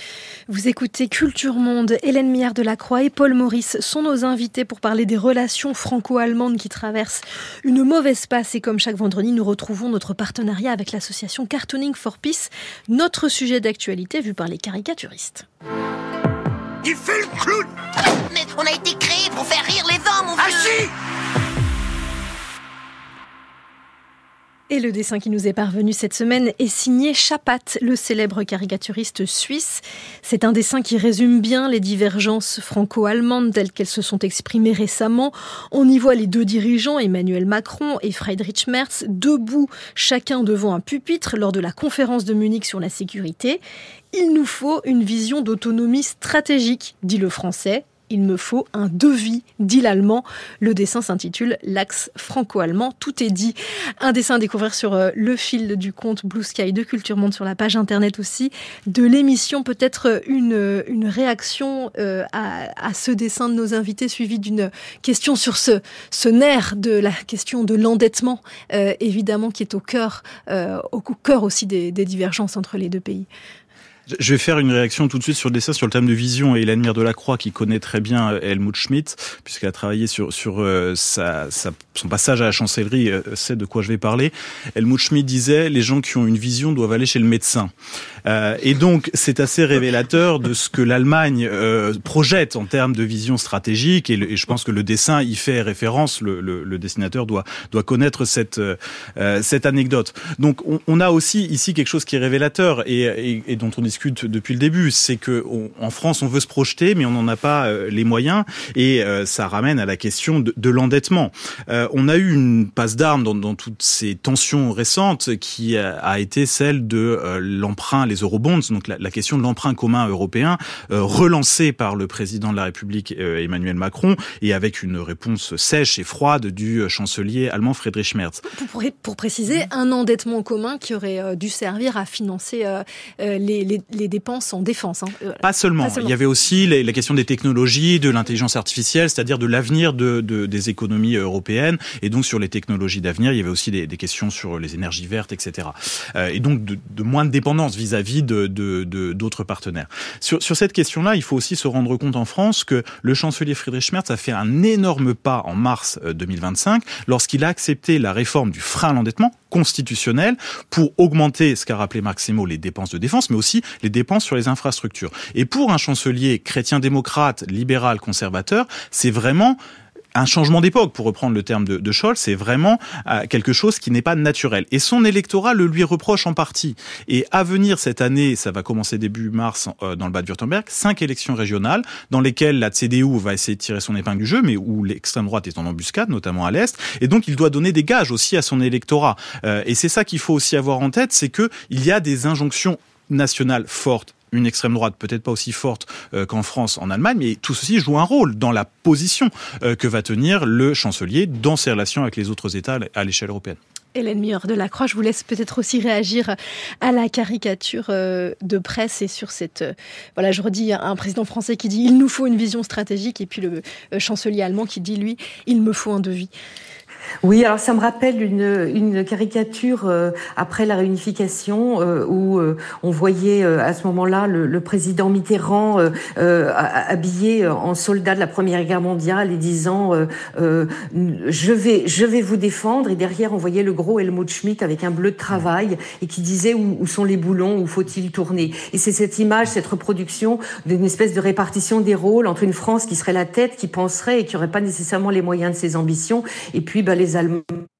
Vous écoutez Culture Monde. Hélène Millard-Delacroix et Paul Maurice sont nos invités pour parler des relations franco-allemandes qui traversent une mauvaise passe. Et comme chaque vendredi, nous retrouvons notre partenariat avec l'association Cartooning for Peace, notre sujet d'actualité vu par les caricaturistes. Il fait le clown. Mais on a été créés pour faire rire les hommes, mon vieux. Ah si. Et le dessin qui nous est parvenu cette semaine est signé Chapat, le célèbre caricaturiste suisse. C'est un dessin qui résume bien les divergences franco-allemandes telles qu'elles se sont exprimées récemment. On y voit les deux dirigeants, Emmanuel Macron et Friedrich Merz, debout chacun devant un pupitre lors de la conférence de Munich sur la sécurité. Il nous faut une vision d'autonomie stratégique, dit le français. Il me faut un devis, dit l'allemand. Le dessin s'intitule L'axe franco-allemand. Tout est dit. Un dessin à découvrir sur le fil du compte Blue Sky de Culture Monde, sur la page internet aussi de l'émission. Peut-être une, une réaction euh, à, à ce dessin de nos invités, suivi d'une question sur ce, ce nerf de la question de l'endettement, euh, évidemment, qui est au cœur, euh, au cœur aussi des, des divergences entre les deux pays. Je vais faire une réaction tout de suite sur le dessin, sur le thème de vision, et Hélène Millard-Delacroix, qui connaît très bien Helmut Schmidt, puisqu'elle a travaillé sur, sur euh, sa, sa, son passage à la chancellerie, euh, sait de quoi je vais parler. Helmut Schmidt disait, les gens qui ont une vision doivent aller chez le médecin. Euh, et donc, c'est assez révélateur de ce que l'Allemagne euh, projette en termes de vision stratégique, et, le, et je pense que le dessin y fait référence, le, le, le dessinateur doit, doit connaître cette, euh, cette anecdote. Donc, on, on a aussi ici quelque chose qui est révélateur, et, et, et dont on discute depuis le début, c'est que on, en France on veut se projeter, mais on n'en a pas euh, les moyens, et euh, ça ramène à la question de, de l'endettement. Euh, on a eu une passe d'armes dans, dans toutes ces tensions récentes qui a, a été celle de euh, l'emprunt, les eurobonds, donc la, la question de l'emprunt commun européen, euh, relancée par le président de la République euh, Emmanuel Macron, et avec une réponse sèche et froide du chancelier allemand Friedrich Merz. Pour, pour, pour préciser, un endettement commun qui aurait euh, dû servir à financer euh, euh, les, les les dépenses en défense. Hein. Pas seulement. Pas seulement. Il y avait aussi la question des technologies, de l'intelligence artificielle, c'est-à-dire de l'avenir de, de, des économies européennes. Et donc, sur les technologies d'avenir, il y avait aussi des, des questions sur les énergies vertes, et cetera. Euh, et donc, de, de moins de dépendance vis-à-vis de, de, de, d'autres partenaires. Sur, sur cette question-là, il faut aussi se rendre compte en France que le chancelier Friedrich Merz a fait un énorme pas en mars deux mille vingt-cinq lorsqu'il a accepté la réforme du frein à l'endettement constitutionnel pour augmenter, ce qu'a rappelé Marc Semo, les dépenses de défense, mais aussi les dépenses sur les infrastructures. Et pour un chancelier chrétien-démocrate, libéral, conservateur, c'est vraiment un changement d'époque, pour reprendre le terme de, de Scholz, c'est vraiment euh, quelque chose qui n'est pas naturel. Et son électorat le lui reproche en partie. Et à venir cette année, ça va commencer début mars euh, dans le Bade-Württemberg, cinq élections régionales dans lesquelles la C D U va essayer de tirer son épingle du jeu, mais où l'extrême droite est en embuscade, notamment à l'Est. Et donc, il doit donner des gages aussi à son électorat. Euh, et c'est ça qu'il faut aussi avoir en tête, c'est que il y a des injonctions nationales fortes. Une extrême droite peut-être pas aussi forte euh, qu'en France, en Allemagne, mais tout ceci joue un rôle dans la position euh, que va tenir le chancelier dans ses relations avec les autres États à l'échelle européenne. Hélène Millard-Delacroix, je vous laisse peut-être aussi réagir à la caricature de presse et sur cette... Voilà, je redis, un président français qui dit « il nous faut une vision stratégique » et puis le chancelier allemand qui dit, lui, « il me faut un devis ». Oui, alors ça me rappelle une, une caricature euh, après la réunification euh, où euh, on voyait euh, à ce moment-là le, le président Mitterrand euh, euh, habillé en soldat de la Première Guerre mondiale et disant euh, euh, je vais je vais vous défendre, et derrière on voyait le gros Helmut Schmidt avec un bleu de travail et qui disait où, où sont les boulons, où faut-il tourner. Et c'est cette image, cette reproduction d'une espèce de répartition des rôles entre une France qui serait la tête, qui penserait et qui n'aurait pas nécessairement les moyens de ses ambitions, et puis bah, les Allemands.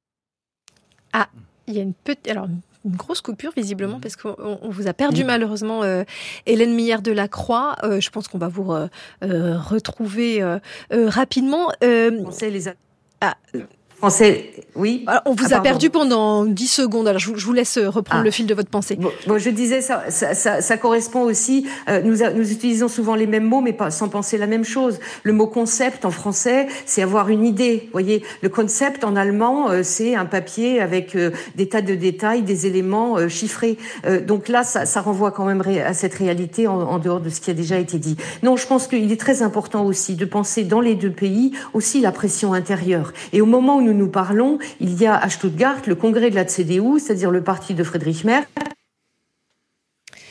Ah, il y a une petite, alors une grosse coupure visiblement parce qu'on on vous a perdu malheureusement, euh, Hélène Millard-Delacroix. Euh, je pense qu'on va vous re, euh, retrouver euh, euh, rapidement. Euh, les a... ah, Français, oui. Alors, on vous ah, a perdu pendant dix secondes. Alors, je vous, je vous laisse reprendre ah. le fil de votre pensée. Bon, bon je disais, ça, ça, ça, ça correspond aussi. Euh, nous, a, nous utilisons souvent les mêmes mots, mais pas sans penser la même chose. Le mot concept en français, c'est avoir une idée. Vous voyez, le concept en allemand, euh, c'est un papier avec euh, des tas de détails, des éléments euh, chiffrés. Euh, donc là, ça, ça renvoie quand même ré- à cette réalité en, en dehors de ce qui a déjà été dit. Non, je pense qu'il est très important aussi de penser dans les deux pays aussi la pression intérieure. Et au moment où nous nous parlons, il y a à Stuttgart le congrès de la C D U, c'est-à-dire le parti de Friedrich Merz.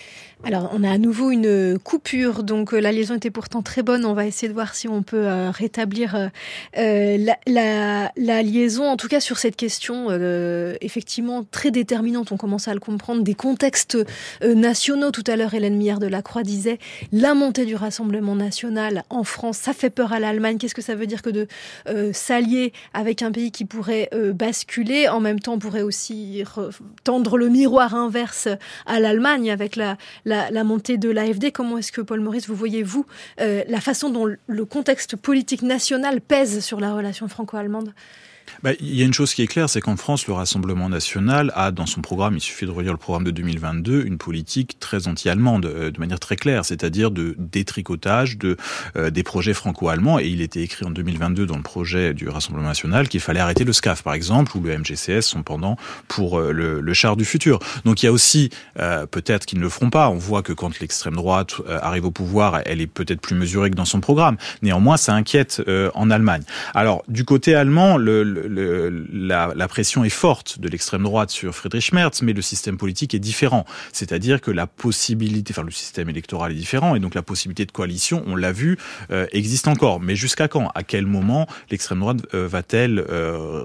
Alors, on a à nouveau une coupure, donc euh, la liaison était pourtant très bonne. On va essayer de voir si on peut euh, rétablir euh, la, la, la liaison, en tout cas sur cette question, euh, effectivement très déterminante, on commence à le comprendre, des contextes euh, nationaux. Tout à l'heure, Hélène Millard-Delacroix disait la montée du Rassemblement national en France, ça fait peur à l'Allemagne. Qu'est-ce que ça veut dire que de euh, s'allier avec un pays qui pourrait euh, basculer, en même temps pourrait aussi re- tendre le miroir inverse à l'Allemagne avec la, la La, la montée de l'A F D. Comment est-ce que, Paul Maurice, vous voyez, vous, euh, la façon dont le contexte politique national pèse sur la relation franco-allemande ? Bah, il y a une chose qui est claire, c'est qu'en France, le Rassemblement national a dans son programme, il suffit de relire le programme de deux mille vingt-deux, une politique très anti-allemande, euh, de manière très claire, c'est-à-dire de détricotage de, euh, des projets franco-allemands. Et il était écrit en deux mille vingt-deux dans le projet du Rassemblement national qu'il fallait arrêter le SCAF, par exemple, ou le M G C S, son pendant pour euh, le, le char du futur. Donc il y a aussi, euh, peut-être qu'ils ne le feront pas, on voit que quand l'extrême droite euh, arrive au pouvoir, elle est peut-être plus mesurée que dans son programme. Néanmoins, ça inquiète euh, en Allemagne. Alors, du côté allemand, le, le Le, la, la pression est forte de l'extrême droite sur Friedrich Merz, mais le système politique est différent. C'est-à-dire que la possibilité, enfin le système électoral est différent, et donc la possibilité de coalition, on l'a vu, euh, existe encore. Mais jusqu'à quand ? À quel moment l'extrême droite euh, va-t-elle euh,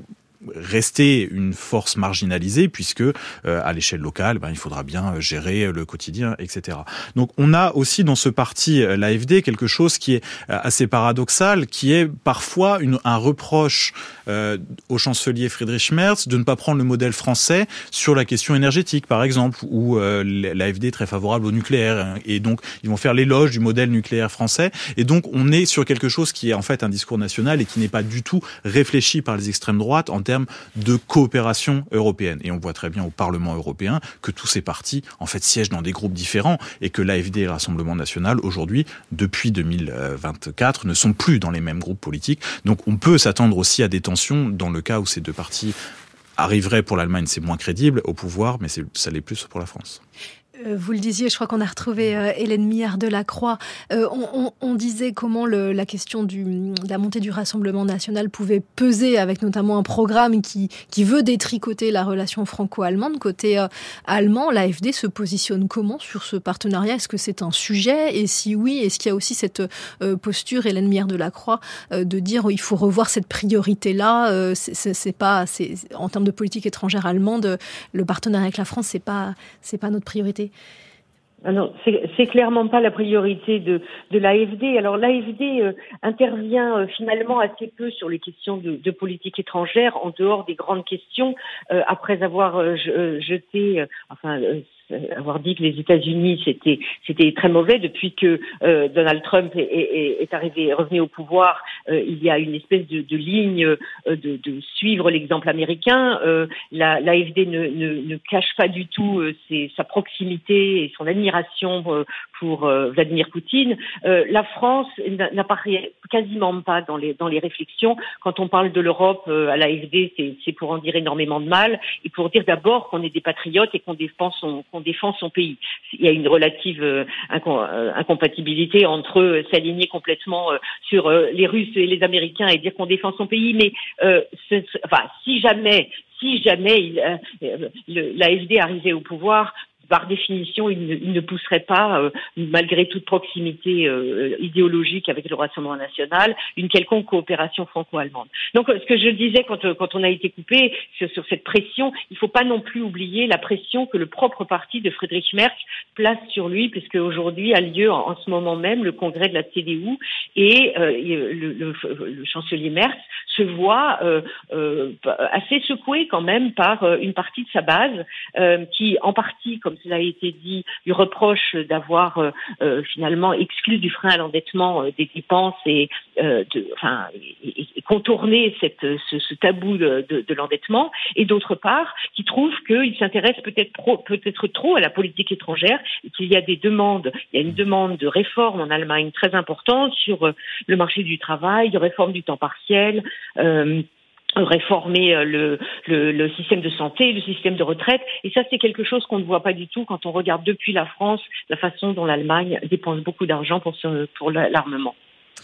rester une force marginalisée, puisque euh, à l'échelle locale, ben, il faudra bien gérer le quotidien, et cetera. Donc on a aussi dans ce parti, l'A F D, quelque chose qui est assez paradoxal, qui est parfois une, un reproche euh, au chancelier Friedrich Merz de ne pas prendre le modèle français sur la question énergétique, par exemple, où euh, l'A F D est très favorable au nucléaire, et donc ils vont faire l'éloge du modèle nucléaire français, et donc on est sur quelque chose qui est en fait un discours national et qui n'est pas du tout réfléchi par les extrêmes droites en termes de coopération européenne. Et on voit très bien au Parlement européen que tous ces partis, en fait, siègent dans des groupes différents et que l'A F D et le Rassemblement national, aujourd'hui, depuis deux mille vingt-quatre, ne sont plus dans les mêmes groupes politiques. Donc on peut s'attendre aussi à des tensions dans le cas où ces deux partis arriveraient, pour l'Allemagne, c'est moins crédible, au pouvoir, mais c'est, ça l'est plus pour la France. Vous le disiez, je crois qu'on a retrouvé euh, Hélène Millard-Delacroix. Euh, on, on, on disait comment le, la question du, de la montée du Rassemblement national pouvait peser, avec notamment un programme qui, qui veut détricoter la relation franco-allemande. Côté euh, allemand, l'A F D se positionne comment sur ce partenariat ? Est-ce que c'est un sujet ? Et si oui, est-ce qu'il y a aussi cette euh, posture, Hélène Millard-Delacroix, euh, de dire il faut revoir cette priorité-là euh, c'est, c'est, c'est pas, c'est, en termes de politique étrangère allemande, le partenariat avec la France, c'est pas, c'est pas notre priorité. Ah non, c'est, c'est clairement pas la priorité de, de l'A F D. Alors l'A F D euh, intervient euh, finalement assez peu sur les questions de, de politique étrangère, en dehors des grandes questions, euh, après avoir euh, jeté, euh, enfin euh, avoir dit que les États-Unis c'était c'était très mauvais depuis que euh, Donald Trump est, est, est arrivé, est revenu au pouvoir. Euh, il y a une espèce de, de ligne euh, de, de suivre l'exemple américain. Euh, la, l'A F D ne, ne, ne cache pas du tout euh, ses, sa proximité et son admiration euh, pour euh, Vladimir Poutine. Euh, la France n'apparaît quasiment pas dans les dans les réflexions. Quand on parle de l'Europe euh, à l'A F D, c'est, c'est pour en dire énormément de mal et pour dire d'abord qu'on est des patriotes et qu'on défend son qu'on défend son pays. Il y a une relative euh, incompatibilité entre euh, s'aligner complètement euh, sur euh, les Russes et les Américains et dire qu'on défend son pays, mais euh, ce, enfin, si jamais, si jamais il, euh, le, l'A F D arrivait au pouvoir, par définition, il ne, il ne pousserait pas, euh, malgré toute proximité euh, idéologique avec le Rassemblement national, une quelconque coopération franco-allemande. Donc, ce que je disais quand, quand on a été coupé sur, sur cette pression, il ne faut pas non plus oublier la pression que le propre parti de Friedrich Merz place sur lui, puisque aujourd'hui a lieu en, en ce moment même le congrès de la C D U et euh, le, le, le chancelier Merz se voit euh, euh, assez secoué quand même par euh, une partie de sa base euh, qui, en partie, comme cela a été dit, lui reproche d'avoir euh, euh, finalement exclu du frein à l'endettement euh, des dépenses et, euh, de, enfin, et, et contourné cette, ce, ce tabou de, de, de l'endettement, et d'autre part, qui trouve qu'il s'intéresse peut-être, pro, peut-être trop à la politique étrangère et qu'il y a des demandes, il y a une demande de réforme en Allemagne très importante sur euh, le marché du travail, de réforme du temps partiel, euh, réformer le, le, le système de santé, le système de retraite. Et ça, c'est quelque chose qu'on ne voit pas du tout quand on regarde depuis la France la façon dont l'Allemagne dépense beaucoup d'argent pour, ce, pour l'armement.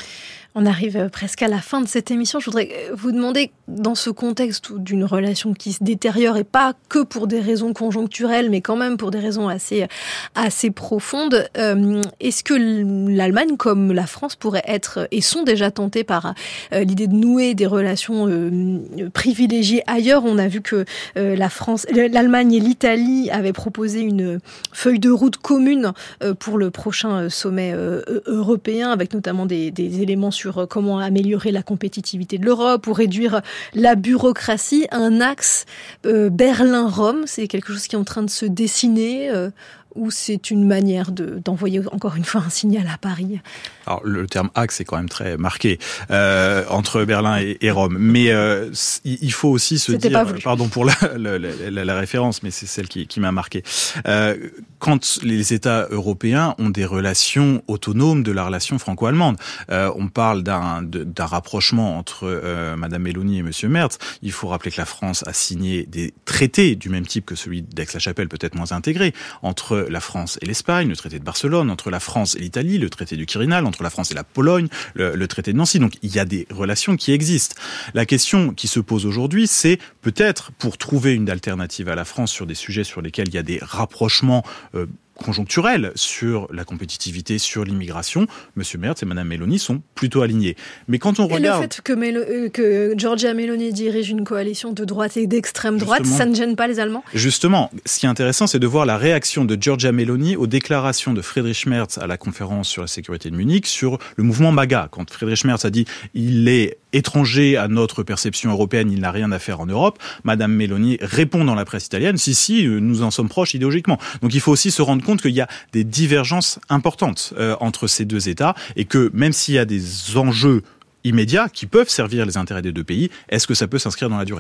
On arrive presque à la fin de cette émission. Je voudrais vous demander, dans ce contexte d'une relation qui se détériore, et pas que pour des raisons conjoncturelles, mais quand même pour des raisons assez, assez profondes, euh, est-ce que l'Allemagne, comme la France, pourrait être, et sont déjà tentées par euh, l'idée de nouer des relations euh, privilégiées ailleurs? On a vu que euh, la France, l'Allemagne et l'Italie avaient proposé une feuille de route commune euh, pour le prochain sommet euh, européen, avec notamment des, des éléments sur comment améliorer la compétitivité de l'Europe ou réduire la bureaucratie. Un axe euh, Berlin-Rome, c'est quelque chose qui est en train de se dessiner euh, ou c'est une manière de, d'envoyer encore une fois un signal à Paris? Alors le terme axe est quand même très marqué euh, entre Berlin et, et Rome, mais euh, il faut aussi se C'était dire, pardon pour la, la, la, la référence, mais c'est celle qui, qui m'a marqué. Euh, quand les États européens ont des relations autonomes de la relation franco-allemande, euh, on parle d'un, de, d'un rapprochement entre euh, Madame Meloni et Monsieur Merz. Il faut rappeler que la France a signé des traités du même type que celui d'Aix-la-Chapelle, peut-être moins intégré, entre la France et l'Espagne, le traité de Barcelone, entre la France et l'Italie, le traité du Quirinal, entre la France et la Pologne, le, le traité de Nancy. Donc il y a des relations qui existent. La question qui se pose aujourd'hui, c'est peut-être pour trouver une alternative à la France sur des sujets sur lesquels il y a des rapprochements euh, conjoncturels sur la compétitivité, sur l'immigration, Monsieur Merz et Madame Meloni sont plutôt alignés. Mais quand on et regarde... le fait que, Mélo- euh, que Giorgia Meloni dirige une coalition de droite et d'extrême droite, Justement. ça ne gêne pas les Allemands? Justement, ce qui est intéressant, c'est de voir la réaction de Giorgia Meloni aux déclarations de Friedrich Merz à la conférence sur la sécurité de Munich sur le mouvement MAGA. Quand Friedrich Merz a dit « il est étranger à notre perception européenne, il n'a rien à faire en Europe », Madame Meloni répond dans la presse italienne « si, si, nous en sommes proches idéologiquement ». Donc il faut aussi se rendre compte qu'il y a des divergences importantes euh, entre ces deux États et que même s'il y a des enjeux immédiats qui peuvent servir les intérêts des deux pays, est-ce que ça peut s'inscrire dans la durée ?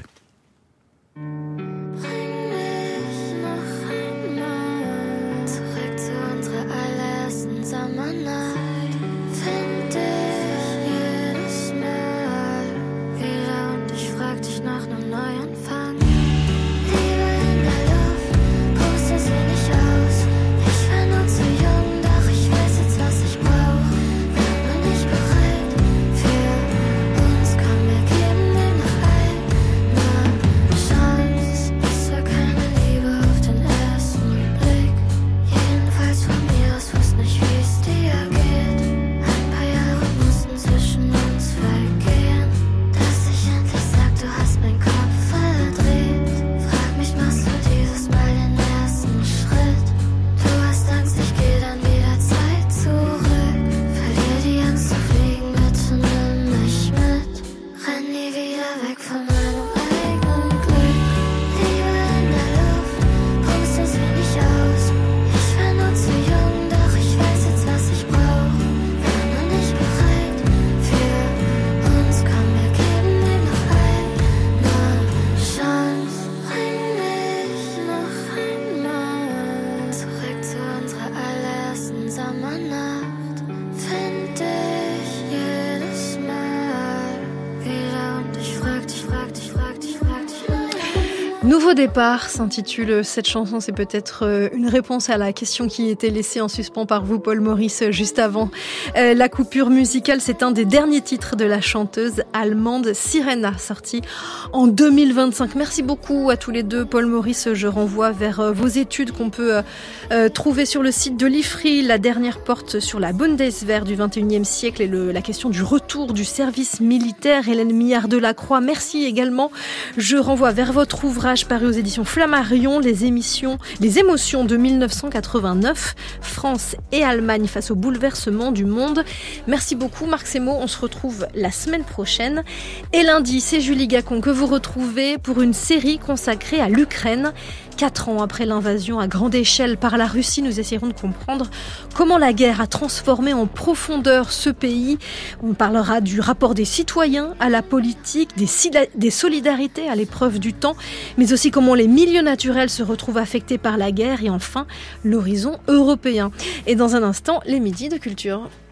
Nouveau départ s'intitule cette chanson. C'est peut-être une réponse à la question qui était laissée en suspens par vous, Paul Maurice, juste avant euh, la coupure musicale. C'est un des derniers titres de la chanteuse allemande Sirena, sorti en deux mille vingt-cinq. Merci beaucoup à tous les deux. Paul Maurice, je renvoie vers vos études qu'on peut euh, trouver sur le site de l'I F R I. La dernière porte sur la Bundeswehr du vingt et unième siècle et le, la question du retour du service militaire. Hélène Millard-Delacroix, merci également. Je renvoie vers votre ouvrage paru aux éditions Flammarion, les émissions, les émotions de mille neuf cent quatre-vingt-neuf, France et Allemagne face au bouleversement du monde. Merci beaucoup Marc Semo, on se retrouve la semaine prochaine. Et lundi, c'est Julie Gacon que vous retrouvez pour une série consacrée à l'Ukraine. Quatre ans après l'invasion à grande échelle par la Russie, nous essayerons de comprendre comment la guerre a transformé en profondeur ce pays. On parlera du rapport des citoyens à la politique, des, des solidarités à l'épreuve du temps, mais aussi comment les milieux naturels se retrouvent affectés par la guerre et enfin l'horizon européen. Et dans un instant, les midis de culture.